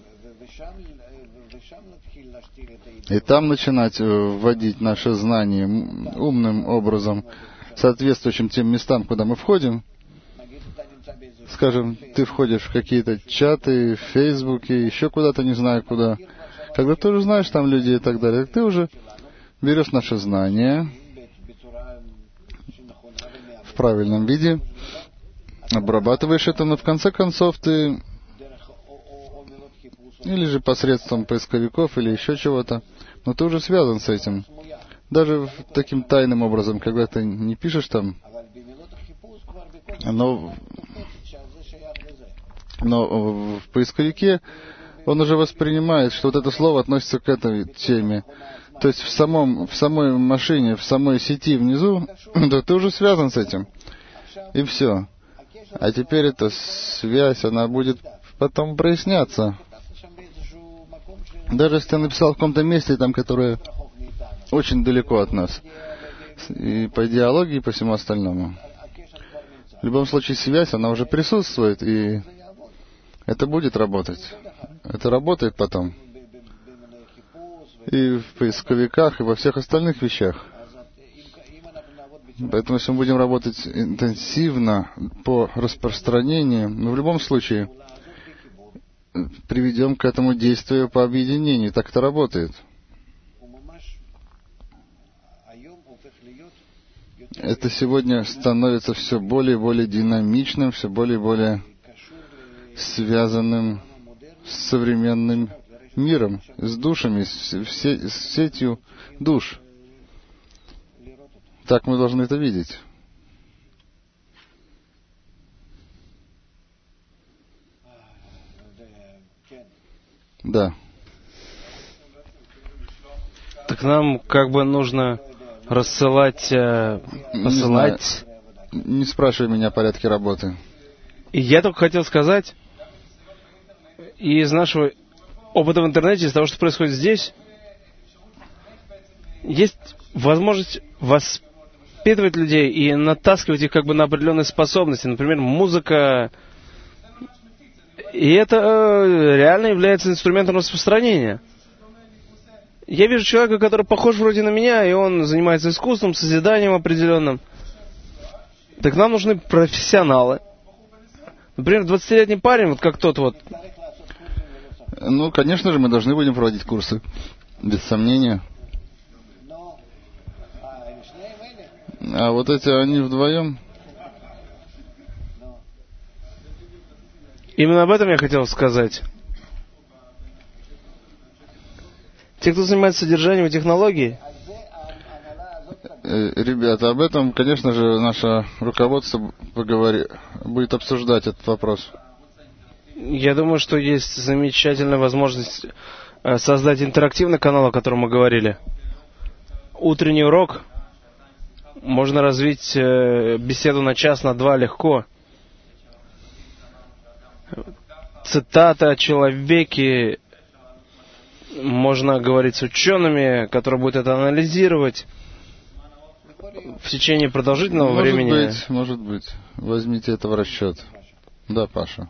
И там начинать вводить наши знания умным образом, соответствующим тем местам, куда мы входим. Скажем, ты входишь в какие-то чаты, в Фейсбуке, еще куда-то, не знаю куда. Когда ты уже знаешь там людей и так далее, ты уже берешь наши знания в правильном виде, обрабатываешь это, но в конце концов ты или же посредством поисковиков, или еще чего-то, но ты уже связан с этим. Даже таким тайным образом, когда ты не пишешь там, но, но в поисковике он уже воспринимает, что вот это слово относится к этой теме. То есть в, самом, в самой машине, в самой сети внизу, то ты уже связан с этим. И все. А теперь эта связь, она будет потом проясняться. Даже если ты написал в каком-то месте, там, которое очень далеко от нас. И по идеологии, и по всему остальному. В любом случае, связь, она уже присутствует, и это будет работать. Это работает потом. И в поисковиках, и во всех остальных вещах. Поэтому, если мы будем работать интенсивно по распространению, мы в любом случае приведем к этому действию по объединению. Так это работает. Это сегодня становится все более и более динамичным, все более и более связанным с современным миром, с душами, с, все, с сетью душ. Так мы должны это видеть. Да. Так нам как бы нужно рассылать, э, посылать... Не, не спрашивай меня о порядке работы. И я только хотел сказать, из нашего опыта в интернете, из того, что происходит здесь, есть возможность воспитывать людей и натаскивать их как бы на определенные способности. Например, музыка. И это э, реально является инструментом распространения. Я вижу человека, который похож вроде на меня, и он занимается искусством, созиданием определенным. Так нам нужны профессионалы. Например, двадцатилетний парень, вот как тот вот. Ну, конечно же, мы должны будем проводить курсы. Без сомнения. А вот эти, они вдвоем... Именно об этом я хотел сказать. Те, кто занимается содержанием и технологией... Ребята, об этом, конечно же, наше руководство поговори... будет обсуждать этот вопрос. Я думаю, что есть замечательная возможность создать интерактивный канал, о котором мы говорили. Утренний урок. Можно развить беседу на час, на два легко. Цитаты о человеке. Можно говорить с учеными, которые будут это анализировать в течение продолжительного может времени. Может быть, может быть. Возьмите это в расчет. Да, Паша.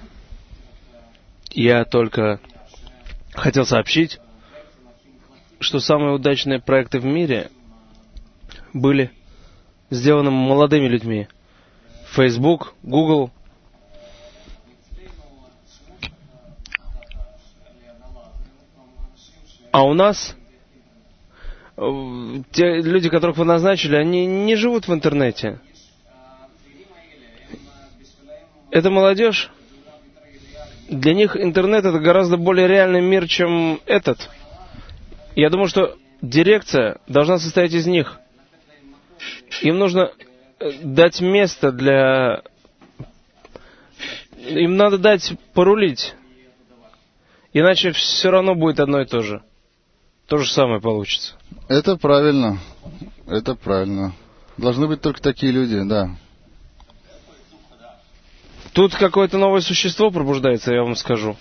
Я только хотел сообщить, что самые удачные проекты в мире были сделаны молодыми людьми. Facebook, Google. А у нас те люди, которых вы назначили, они не живут в интернете. Это молодежь. Для них интернет — это гораздо более реальный мир, чем этот. Я думаю, что дирекция должна состоять из них. Им нужно дать место для... Им надо дать порулить. Иначе все равно будет одно и то же. То же самое получится. Это правильно. Это правильно. Должны быть только такие люди, да. Тут какое-то новое существо пробуждается, я вам скажу.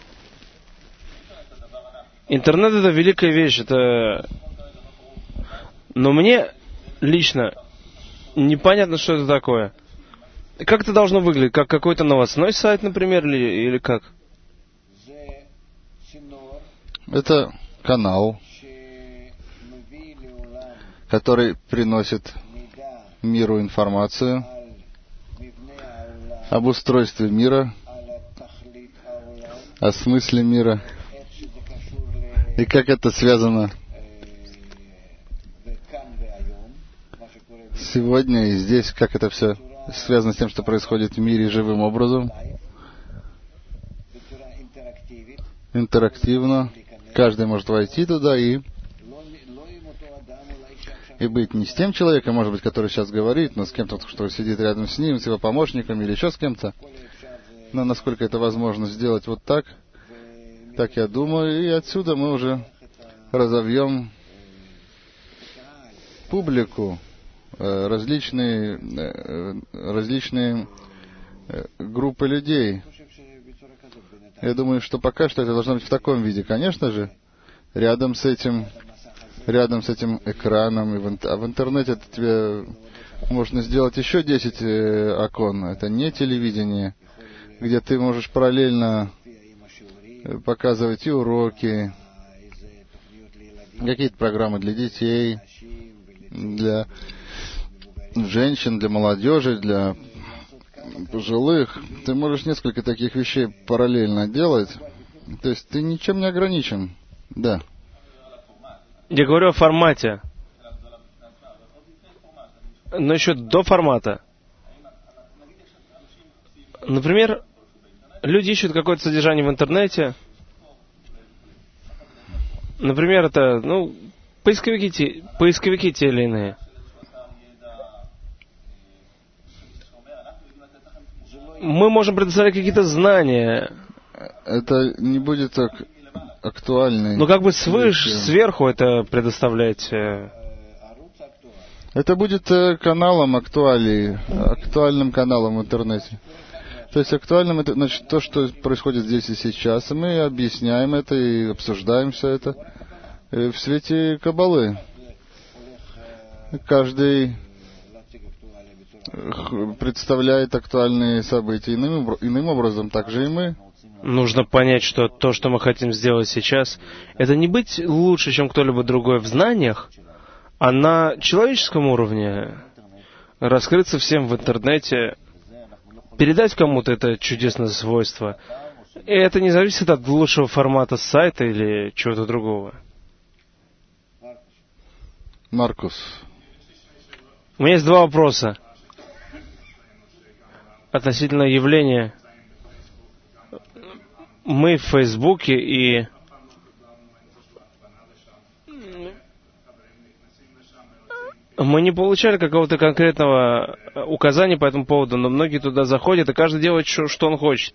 Интернет — это великая вещь. Это... Но мне лично непонятно, что это такое. Как это должно выглядеть? Как какой-то новостной сайт, например, или, или как? Это канал, который приносит миру информацию об устройстве мира, о смысле мира и как это связано сегодня и здесь, как это все связано с тем, что происходит в мире живым образом, интерактивно. Каждый может войти туда и, и быть не с тем человеком, может быть, который сейчас говорит, но с кем-то, кто сидит рядом с ним, с его помощником или еще с кем-то. Но насколько это возможно сделать вот так, так я думаю, и отсюда мы уже разовьем публику, различные, различные группы людей. Я думаю, что пока что это должно быть в таком виде. Конечно же, рядом с этим, рядом с этим экраном, и в, а в интернете это тебе можно сделать еще десять э, окон. Это не телевидение, где ты можешь параллельно показывать и уроки, какие-то программы для детей, для женщин, для молодежи, для пожилых. Ты можешь несколько таких вещей параллельно делать. То есть ты ничем не ограничен. Да. Я говорю о формате. Но еще до формата. Например, люди ищут какое-то содержание в интернете. Например, это, ну, поисковики те, поисковики те или иные. Мы можем предоставлять какие-то знания. Это не будет так актуально. Но как бы свыше, сверху это предоставлять. Это будет каналом актуалий, актуальным каналом в интернете. То есть актуальным это, значит, то, что происходит здесь и сейчас, и мы объясняем это и обсуждаем все это в свете Каббалы. Каждый представляет актуальные события иным, иным образом, так же и мы. Нужно понять, что то, что мы хотим сделать сейчас, это не быть лучше, чем кто-либо другой в знаниях, а на человеческом уровне раскрыться всем в интернете, передать кому-то это чудесное свойство. И это не зависит от лучшего формата сайта или чего-то другого. Маркус. У меня есть два вопроса относительно явления. Мы в Фейсбуке и мы не получали какого-то конкретного указания по этому поводу, но многие туда заходят, и каждый делает, что, что он хочет.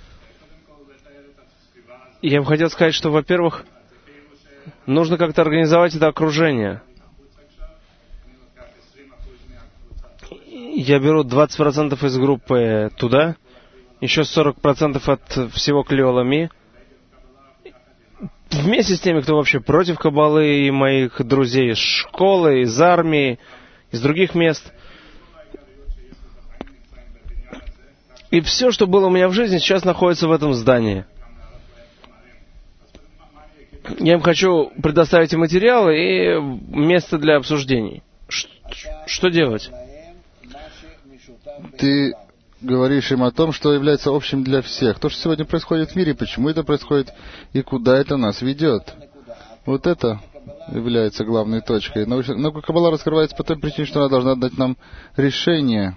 Я бы хотел сказать, что, во-первых, нужно как-то организовать это окружение. Я беру двадцать процентов из группы туда, еще сорок процентов от всего Клиолами. Вместе с теми, кто вообще против Каббалы, и моих друзей из школы, из армии, из других мест. И все, что было у меня в жизни, сейчас находится в этом здании. Я им хочу предоставить и материалы, и место для обсуждений. Ш- что делать? Ты говоришь им о том, что является общим для всех. То, что сегодня происходит в мире, почему это происходит и куда это нас ведет. Вот это является главной точкой. Но, но Каббала раскрывается по той причине, что она должна дать нам решение.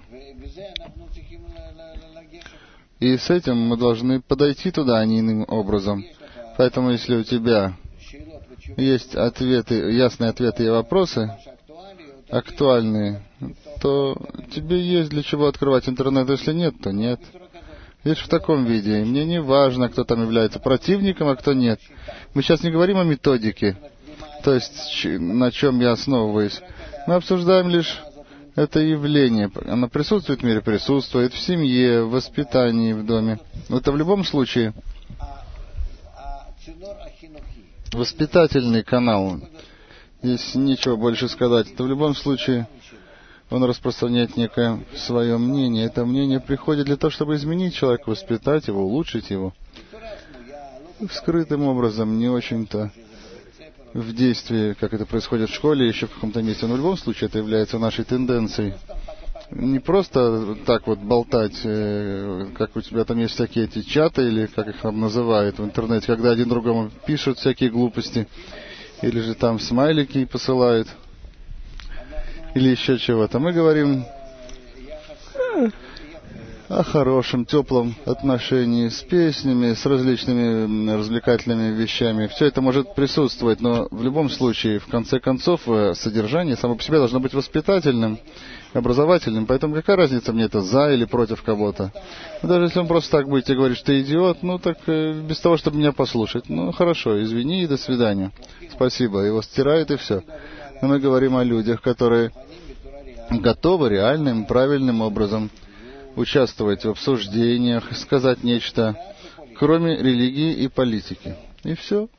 И с этим мы должны подойти туда, а не иным образом. Поэтому, если у тебя есть ответы, ясные ответы и вопросы, актуальные, то тебе есть для чего открывать интернет. Если нет, то нет. Лишь в таком виде. И мне не важно, кто там является противником, а кто нет. Мы сейчас не говорим о методике, то есть на чем я основываюсь. Мы обсуждаем лишь это явление. Оно присутствует в мире, присутствует в семье, в воспитании, в доме. Это в любом случае воспитательный канал. Здесь нечего больше сказать. Это в любом случае он распространяет некое свое мнение. Это мнение приходит для того, чтобы изменить человека, воспитать его, улучшить его. Скрытым образом, не очень-то в действии, как это происходит в школе, еще в каком-то месте. Но в любом случае это является нашей тенденцией. Не просто так вот болтать, как у тебя там есть всякие эти чаты, или как их там называют в интернете, когда один другому пишут всякие глупости, или же там смайлики посылают, или еще чего-то. Мы говорим о хорошем, теплом отношении с песнями, с различными развлекательными вещами. Все это может присутствовать, но в любом случае, в конце концов, содержание само по себе должно быть воспитательным, образовательным. Поэтому какая разница, мне это за или против кого-то? Даже если он просто так будет тебе говорить, что ты идиот, ну так без того, чтобы меня послушать. Ну хорошо, извини и до свидания. Спасибо. Его стирают и все. Но мы говорим о людях, которые готовы реальным, правильным образом участвовать в обсуждениях, сказать нечто кроме религии и политики. И все.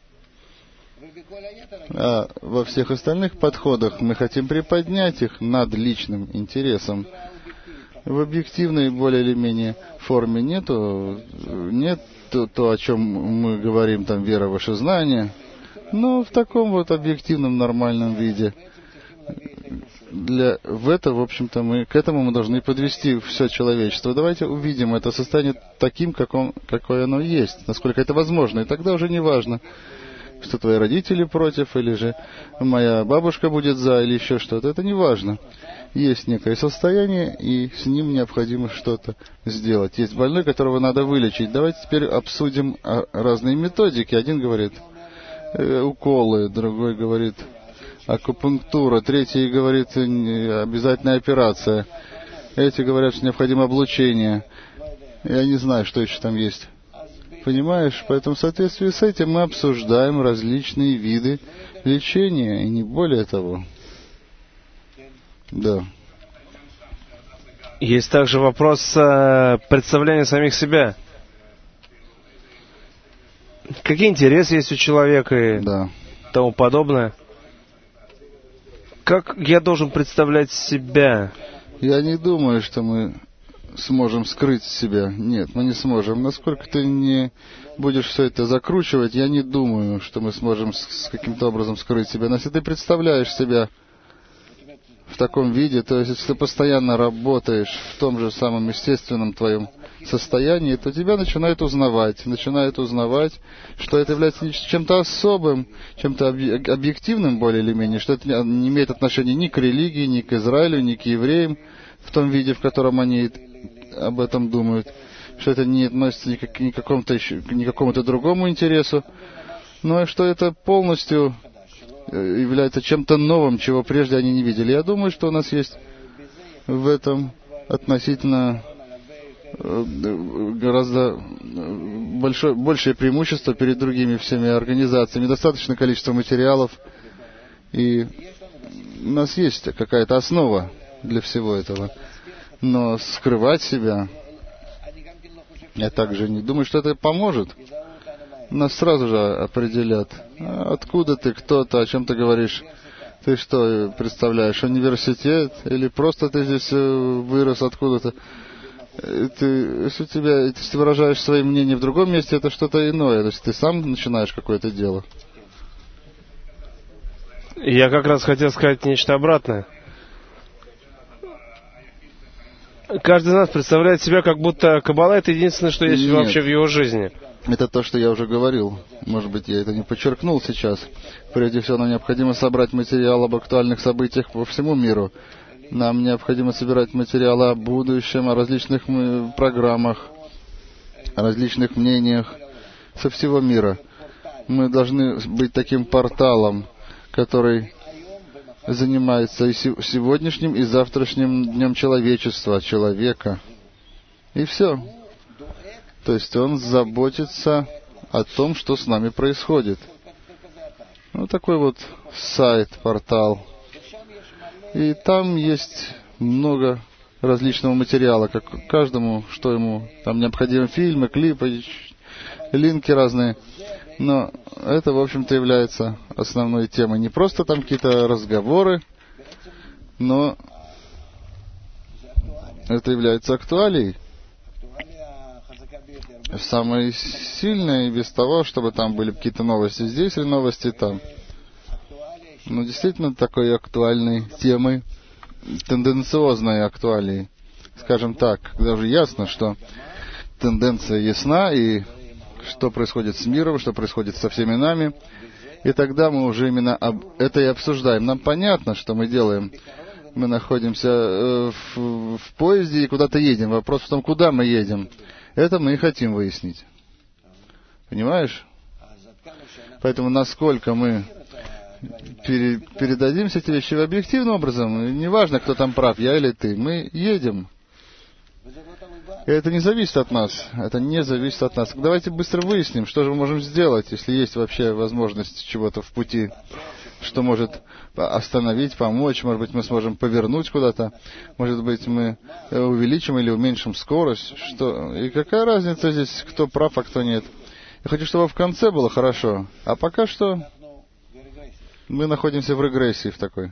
А во всех остальных подходах мы хотим приподнять их над личным интересом. В объективной, более или менее, форме нету, нет то, то, о чем мы говорим, там, вера, вышезнание, но в таком вот объективном, нормальном виде. Для, в это, в общем-то, мы, к этому мы должны подвести все человечество. Давайте увидим это состояние таким, как он, какое оно есть, насколько это возможно. И тогда уже не важно, что твои родители против, или же моя бабушка будет за, или еще что-то. Это не важно. Есть некое состояние, и с ним необходимо что-то сделать. Есть больной, которого надо вылечить. Давайте теперь обсудим разные методики. Один говорит э, уколы, другой говорит акупунктура, третий говорит обязательная операция. Эти говорят, что необходимо облучение. Я не знаю, что еще там есть. Понимаешь? Поэтому в соответствии с этим мы обсуждаем различные виды лечения, и не более того. Да. Есть также вопрос э, представления самих себя. Какие интересы есть у человека и да. тому подобное. Как я должен представлять себя? Я не думаю, что мы сможем скрыть себя. Нет, мы не сможем. Насколько ты не будешь все это закручивать, я не думаю, что мы сможем с каким-то образом скрыть себя. Но если ты представляешь себя в таком виде, то есть если ты постоянно работаешь в том же самом естественном твоем состоянии, то тебя начинают узнавать, начинают узнавать, что это является чем-то особым, чем-то объективным более или менее, что это не имеет отношения ни к религии, ни к Израилю, ни к евреям в том виде, в котором они об этом думают, что это не относится ни к, ни к какому-то еще, ни к какому-то другому интересу, но что это полностью является чем-то новым, чего прежде они не видели. Я думаю, что у нас есть в этом относительно гораздо большое, большее преимущество перед другими всеми организациями. Достаточное количество материалов, и у нас есть какая-то основа для всего этого. Но скрывать себя, я также не думаю, что это поможет. Нас сразу же определят. Откуда ты, кто ты, о чем ты говоришь? Ты что представляешь, университет? Или просто ты здесь вырос откуда-то? Ты, если, тебя, если ты выражаешь свои мнения в другом месте, это что-то иное. То есть ты сам начинаешь какое-то дело. Я как раз хотел сказать нечто обратное. Каждый из нас представляет себя, как будто Каббала — это единственное, что есть Нет. вообще в его жизни. Это то, что я уже говорил. Может быть, я это не подчеркнул сейчас. Прежде всего, нам необходимо собрать материал об актуальных событиях по всему миру. Нам необходимо собирать материалы о будущем, о различных программах, о различных мнениях со всего мира. Мы должны быть таким порталом, который занимается и сегодняшним, и завтрашним днем человечества, человека. И все. То есть он заботится о том, что с нами происходит. Ну, такой вот сайт, портал. И там есть много различного материала, как каждому, что ему там необходимо, фильмы, клипы, линки разные. Но это, в общем-то, является основной темой. Не просто там какие-то разговоры, но это является актуалией. Самое сильное, и без того, чтобы там были какие-то новости здесь или новости там. Ну, действительно, такой актуальной темой, тенденциозной актуалией. Скажем так, когда уже ясно, что тенденция ясна, и что происходит с миром, что происходит со всеми нами. И тогда мы уже именно об это и обсуждаем. Нам понятно, что мы делаем. Мы находимся э, в, в поезде и куда-то едем. Вопрос в том, куда мы едем. Это мы и хотим выяснить. Понимаешь? Поэтому насколько мы пере, передадим все эти вещи объективным образом, неважно, кто там прав, я или ты, мы едем. И это не зависит от нас. Это не зависит от нас. Давайте быстро выясним, что же мы можем сделать, если есть вообще возможность чего-то в пути. что может остановить, помочь. Может быть, мы сможем повернуть куда-то. Может быть, мы увеличим или уменьшим скорость. Что? И какая разница здесь, кто прав, а кто нет? Я хочу, чтобы в конце было хорошо. А пока что мы находимся в регрессии в такой.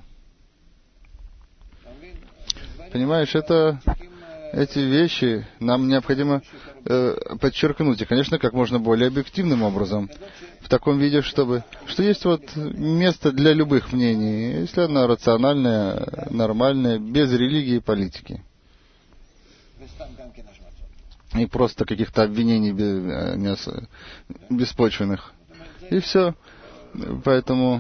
Понимаешь, это... Эти вещи нам необходимо э, подчеркнуть. И, конечно, как можно более объективным образом. В таком виде, чтобы... Что есть вот место для любых мнений, если оно рациональное, нормальное, без религии и политики. И просто каких-то обвинений без, беспочвенных. И все. Поэтому...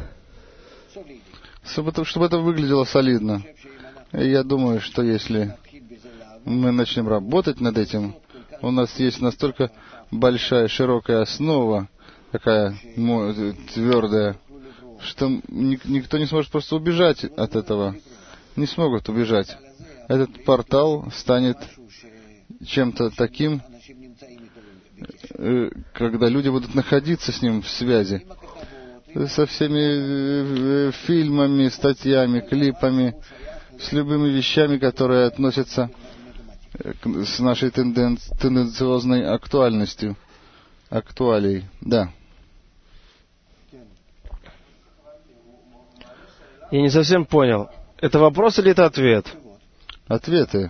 Чтобы, чтобы это выглядело солидно. И я думаю, что если... мы начнем работать над этим, у нас есть настолько большая, широкая основа, такая твердая, что никто не сможет просто убежать от этого. Не смогут убежать. Этот портал станет чем-то таким, когда люди будут находиться с ним в связи. Со всеми фильмами, статьями, клипами, с любыми вещами, которые относятся с нашей тенден... тенденциозной актуальностью. Актуалией, да. Я не совсем понял. Это вопрос или это ответ? Ответы.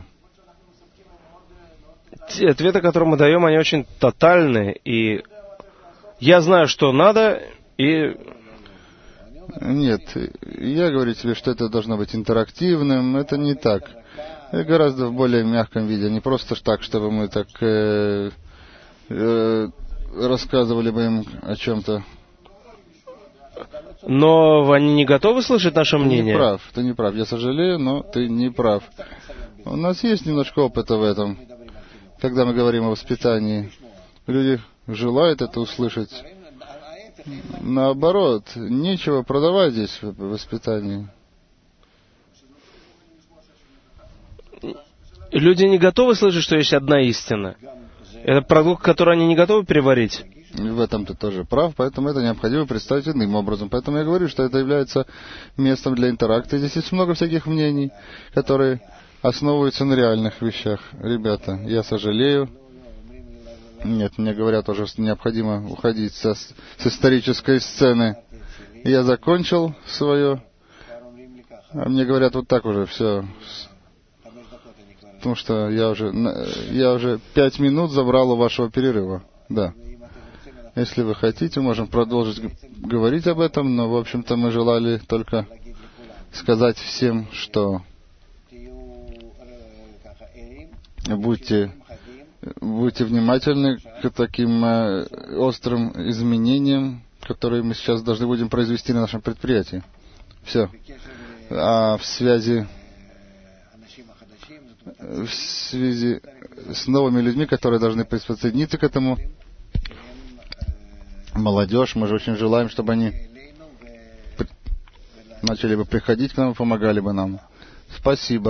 Те ответы, которые мы даем, они очень тотальные. И я знаю, что надо, и... Нет, я говорю тебе, что это должно быть интерактивным. Это не так. Гораздо в более мягком виде. Не просто так, чтобы мы так э, э, рассказывали бы им о чем-то. Но они не готовы слышать наше мнение? Ты не прав, ты не прав. Я сожалею, но ты не прав. У нас есть немножко опыта в этом. Когда мы говорим о воспитании, люди желают это услышать. Наоборот, нечего продавать здесь в воспитании. Люди не готовы слышать, что есть одна истина. Это продукт, который они не готовы переварить. В этом ты тоже прав, поэтому это необходимо представить иным образом. Поэтому я говорю, что это является местом для интеракции. Здесь есть много всяких мнений, которые основываются на реальных вещах. Ребята, я сожалею. Нет, мне говорят уже, что необходимо уходить со, с исторической сцены. Я закончил свое. А мне говорят вот так уже, все. Потому что я уже, я уже пять минут забрал у вашего перерыва. Да. Если вы хотите, можем продолжить говорить об этом, но, в общем-то, мы желали только сказать всем, что будьте, будьте внимательны к таким э, острым изменениям, которые мы сейчас должны будем произвести на нашем предприятии. Все. А в связи в связи с новыми людьми, которые должны присоединиться к этому, молодежь, мы же очень желаем, чтобы они начали бы приходить к нам и помогали бы нам. Спасибо.